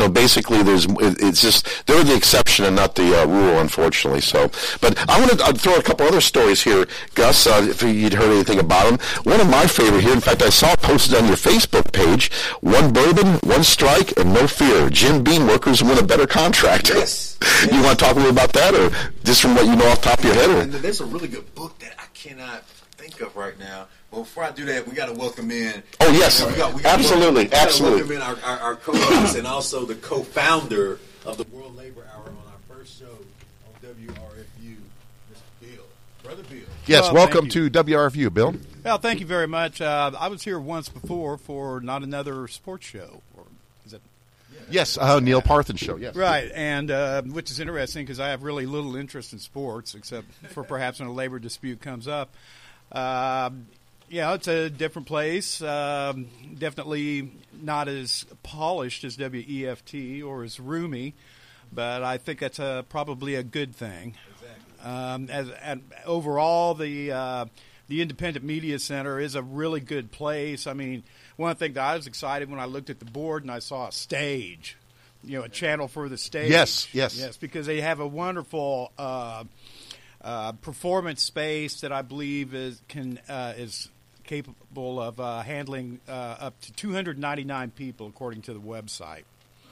G: know, basically, there's it, it's just they're the exception and not the uh, rule, unfortunately. So, but I want to uh, throw a couple other stories here, Gus. Uh, if you'd heard anything about them, one of my favorite here. In fact, I saw it posted on your Facebook page: one bourbon, one strike, and no fear. Jim Beam workers win a better contract.
C: Yes.
G: You
C: yes.
G: want to talk a little about that, or just from what you know off the top of your head? Or?
C: And there's a really good book that I cannot think of right now. Well, before I do that, we got to welcome in.
G: Oh yes,
C: we got, we got
G: absolutely,
C: welcome, we got
G: absolutely.
C: welcome in our, our, our co-host and also the co-founder of the World Labor Hour on our first show on W R F U, Mister Bill, Brother Bill.
A: Yes,
H: Well,
A: welcome
H: thank
A: to W R F U, Bill.
H: Well, thank you very much. Uh, I was here once before for Not Another Sports Show. Or is it?
A: Yes, uh, Neil Parthen show. Yes,
H: Right, and uh, which is interesting because I have really little interest in sports, except for perhaps when a labor dispute comes up. Uh, yeah, it's a different place. Um, definitely not as polished as W E F T or as roomy, but I think that's a, probably a good thing. Exactly. Um, as and overall, the uh, the Independent Media Center is a really good place. I mean, one thing that I was excited when I looked at the board and I saw a stage, you know, a channel for the stage.
A: Yes, yes.
H: Yes, because they have a wonderful uh, uh, performance space that I believe is can uh, is capable of uh, handling uh, up to two hundred ninety-nine people, according to the website.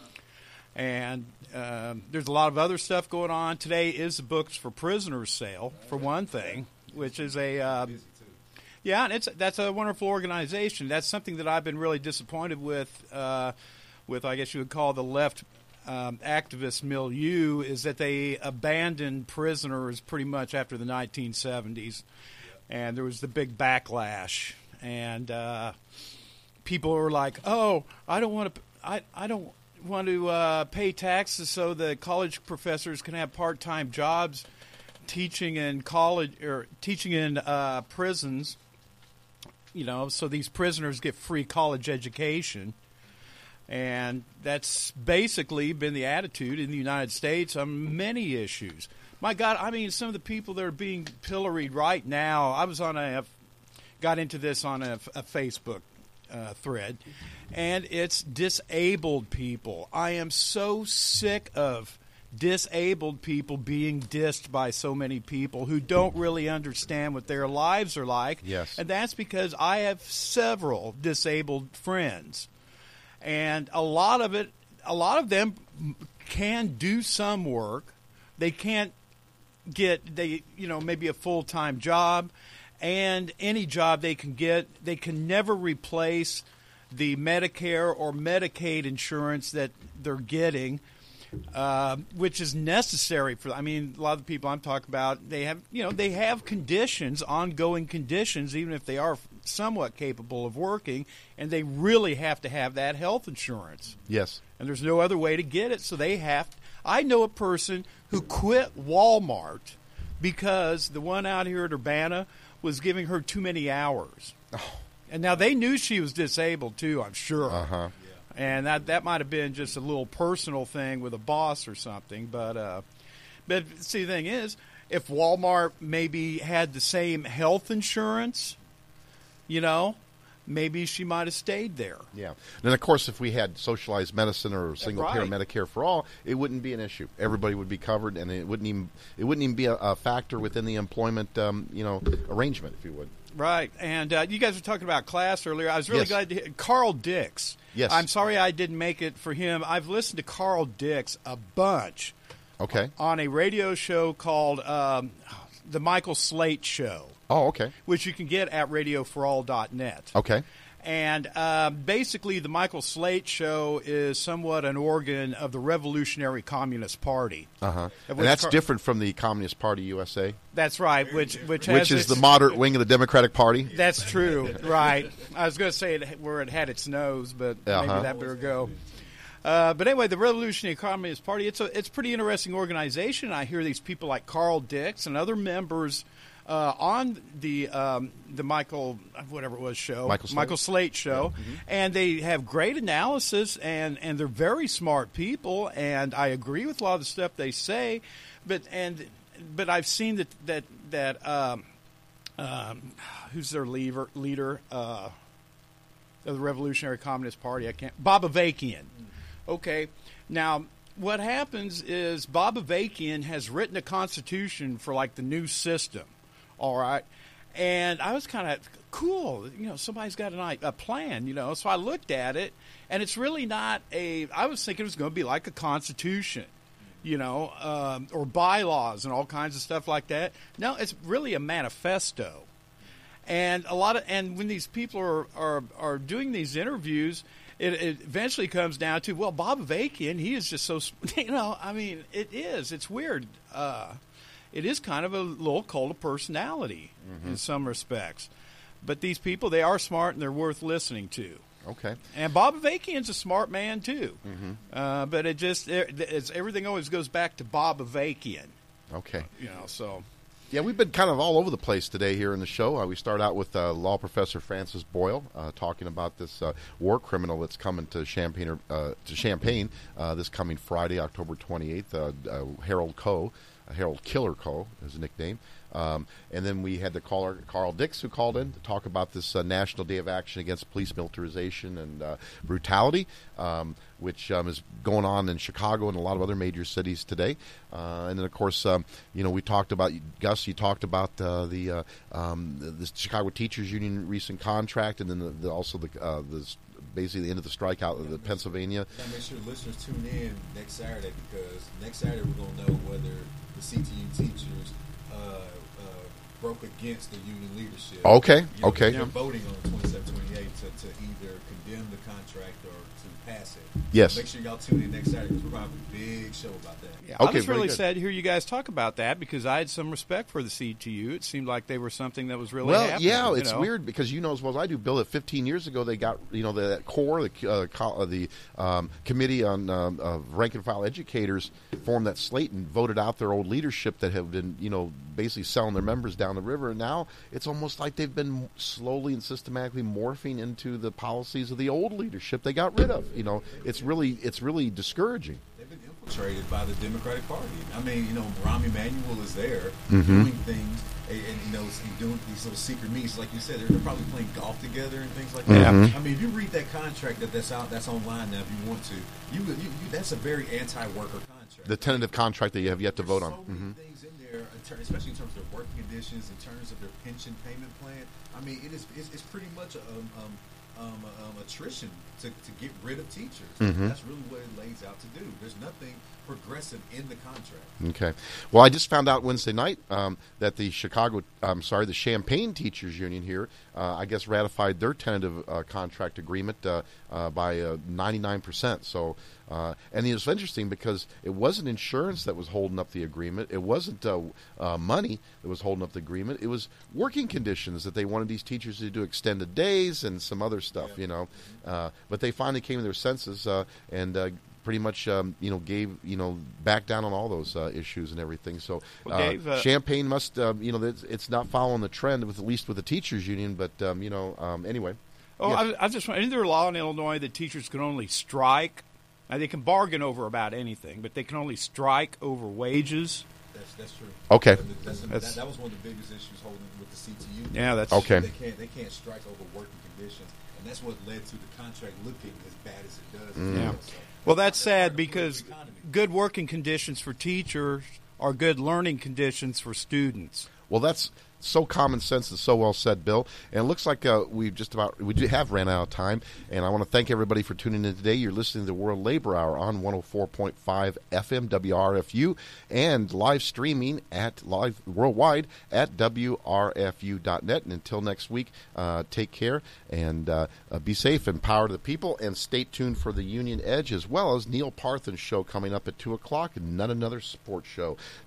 H: And um, there's a lot of other stuff going on. Today is the Books for Prisoners sale, for one thing, which is a uh, yeah, and it's that's a wonderful organization. That's something that I've been really disappointed with. Uh, with I guess you would call the left um, activist milieu, is that they abandoned prisoners pretty much after the nineteen seventies, and there was the big backlash, and uh, people were like, "Oh, I don't want to, I I don't." want to uh, pay taxes so the college professors can have part-time jobs teaching in college or teaching in uh, prisons, you know, so these prisoners get free college education. And that's basically been the attitude in the United States on many issues. My God, I mean, some of the people that are being pilloried right now, I was on a, got into this on a, a Facebook Uh, thread, and it's disabled people. I am so sick of disabled people being dissed by so many people who don't really understand what their lives are like.
A: Yes.
H: And that's because I have several disabled friends, and a lot of it, a lot of them can do some work. They can't get, they, you know, maybe a full-time job. And any job they can get, they can never replace the Medicare or Medicaid insurance that they're getting, uh, which is necessary for. I mean, a lot of the people I'm talking about, they have, you know, they have conditions, ongoing conditions, even if they are somewhat capable of working, and they really have to have that health insurance.
A: Yes.
H: And there's no other way to get it, so they have. I know a person who quit Walmart because the one out here at Urbana was giving her too many hours. Oh. And now they knew she was disabled too, I'm sure.
A: Uh-huh.
H: Yeah. And that that might have been just a little personal thing with a boss or something. But uh, but see, the thing is, if Walmart maybe had the same health insurance, you know, maybe she might have stayed there.
A: Yeah. And, of course, if we had socialized medicine or single-payer
H: right.
A: Medicare for all, it wouldn't be an issue. Everybody would be covered, and it wouldn't even it wouldn't even be a, a factor within the employment, um, you know, arrangement, if you would.
H: Right. And uh, you guys were talking about class earlier. I was really
A: Yes.
H: glad to hear Carl Dix.
A: Yes.
H: I'm sorry I didn't make it for him. I've listened to Carl Dix a bunch.
A: Okay.
H: On a radio show called um, The Michael Slate Show.
A: Oh, okay.
H: Which you can get at radio for all dot net.
A: Okay.
H: And uh, basically, the Michael Slate Show is somewhat an organ of the Revolutionary Communist Party.
A: Uh-huh. And
H: which
A: that's
H: Car-
A: different from the Communist Party U S A?
H: That's right, which which, has
A: Which is
H: its,
A: the moderate wing of the Democratic Party?
H: That's true, right. I was going to say it, where it had its nose, but
A: Uh-huh.
H: maybe that better go. Uh, but anyway, the Revolutionary Communist Party, it's a it's a pretty interesting organization. I hear these people like Carl Dix and other members uh, on the um, the Michael, whatever it was, show,
A: Michael Slate,
H: Michael Slate show,
A: yeah. Mm-hmm.
H: and they have great analysis, and, and they're very smart people, and I agree with a lot of the stuff they say, but and but I've seen that that that um, um, who's their leader leader uh, of the Revolutionary Communist Party? I can't Bob Avakian. Okay. Now, what happens is Bob Avakian has written a constitution for like the new system. All right. And I was kind of cool. You know, somebody's got an, a plan, you know. So I looked at it, and it's really not a – I was thinking it was going to be like a constitution, you know, um, or bylaws and all kinds of stuff like that. No, it's really a manifesto. And a lot of – and when these people are, are, are doing these interviews – It, it eventually comes down to, well, Bob Avakian, he is just so, you know, I mean, it is. It's weird. Uh, it is kind of a little cult of personality mm-hmm. in some respects. But these people, they are smart and they're worth listening to.
A: Okay.
H: And Bob Avakian's a smart man, too.
A: Mm-hmm.
H: Uh, but it just, it, it's, everything always goes back to Bob Avakian.
A: Okay.
H: You know, so...
A: Yeah, we've been kind of all over the place today here in the show. Uh, we start out with uh, law professor Francis Boyle uh, talking about this uh, war criminal that's coming to Champaign, uh, to Champaign uh, this coming Friday, October twenty-eighth. Uh, uh, Harold Coe, uh, Harold Killer Coe is his nickname. Um, and then we had the caller, Carl Dix, who called in to talk about this uh, National Day of Action Against Police Militarization and uh, Brutality, um, which um, is going on in Chicago and a lot of other major cities today. Uh, and then, of course, um, you know, we talked about, Gus, you talked about uh, the, uh, um, the the Chicago Teachers Union recent contract, and then the, the, also the, uh, the basically the end of the strikeout of the Pennsylvania.
C: Gotta make sure listeners tune in next Saturday, because next Saturday we're going to know whether the C T U teachers uh, uh, broke against the union leadership.
A: Okay,
C: you know,
A: okay.
C: They're voting on the twenty-seven twenty-eight to, to either condemn the contract or to pass it.
A: Yes.
C: So make sure y'all tune in next Saturday, because we're going to have a big show about that.
H: Yeah,
A: Okay,
H: I was
A: very
H: really
A: good.
H: sad to hear you guys talk about that, because I had some respect for the C T U. It seemed like they were something that was really
A: Well,
H: happening.
A: yeah,
H: you
A: it's
H: know?
A: weird because you know as well as I do, Bill, that fifteen years ago they got, you know, the, that core, the, uh, co- uh, the um, Committee on um, uh, Rank and File Educators formed that slate and voted out their old leadership that have been, you know, basically selling their members down the river. And now it's almost like they've been slowly and systematically morphing into the policies of the old leadership they got rid of. You know, it's really, it's really discouraging.
C: They've been infiltrated by the Democratic Party. I mean, you know, Rahm Emanuel is there
A: Mhm.
C: doing things, and, and you know, and doing these little secret meetings, like you said, they're, they're probably playing golf together and things like that.
A: Mhm.
C: I mean, if you read that contract that that's out, that's online now, if you want to, you, you, you that's a very anti-worker contract.
A: The tentative contract that you have yet to vote on.
C: There's so many
A: Mhm.
C: things in there, in ter- especially in terms of their working conditions, in terms of their pension payment plan. I mean, it is it's, it's pretty much um, um, um, um, attrition to, to get rid of teachers.
A: Mhm.
C: That's really what it lays out to do. There's nothing progressive in the contract.
A: Okay. Well, I just found out Wednesday night um, that the Chicago, I'm sorry, the Champaign Teachers Union here, uh, I guess, ratified their tentative uh, contract agreement uh, uh, by uh, ninety-nine percent. So, uh, and it was interesting because it wasn't insurance that was holding up the agreement. It wasn't uh, uh, money that was holding up the agreement. It was working conditions that they wanted these teachers to do extended days and some other stuff,
C: Yeah.
A: you know. Uh, but they finally came to their senses uh, and uh, pretty much, um, you know, gave, you know, back down on all those uh, issues and everything. So
H: Well,
A: uh,
H: Dave, uh,
A: Champaign must, uh, you know, it's, it's not following the trend, with at least with the teachers union. But um, you know, um, anyway.
H: Oh,
A: Yes.
H: I, I just want, isn't there a law in Illinois that teachers can only strike? Now, they can bargain over about anything, but they can only strike over wages.
C: That's that's true.
A: Okay.
C: That, that's,
H: That's-
C: that, that was one of the biggest issues holding with the C T U.
H: Yeah, that's
A: Okay.
C: They can't they can't strike over working conditions, and that's what led to the contract looking as bad as it does.
A: Mm.
H: Yeah.
C: So,
H: Well, that's
C: part
H: sad
C: of the
H: because
C: economy.
H: good working conditions for teachers are good learning conditions for students.
A: Well, that's so common sense and so well said, Bill. And it looks like uh, we just about we do have ran out of time. And I want to thank everybody for tuning in today. You're listening to the World Labor Hour on one oh four point five F M W R F U and live streaming at live worldwide at W R F U dot net. And until next week, uh, take care and uh, uh, be safe and power to the people. And stay tuned for the Union Edge, as well as Neil Parthen's show coming up at two o'clock, and Not Another Sports Show.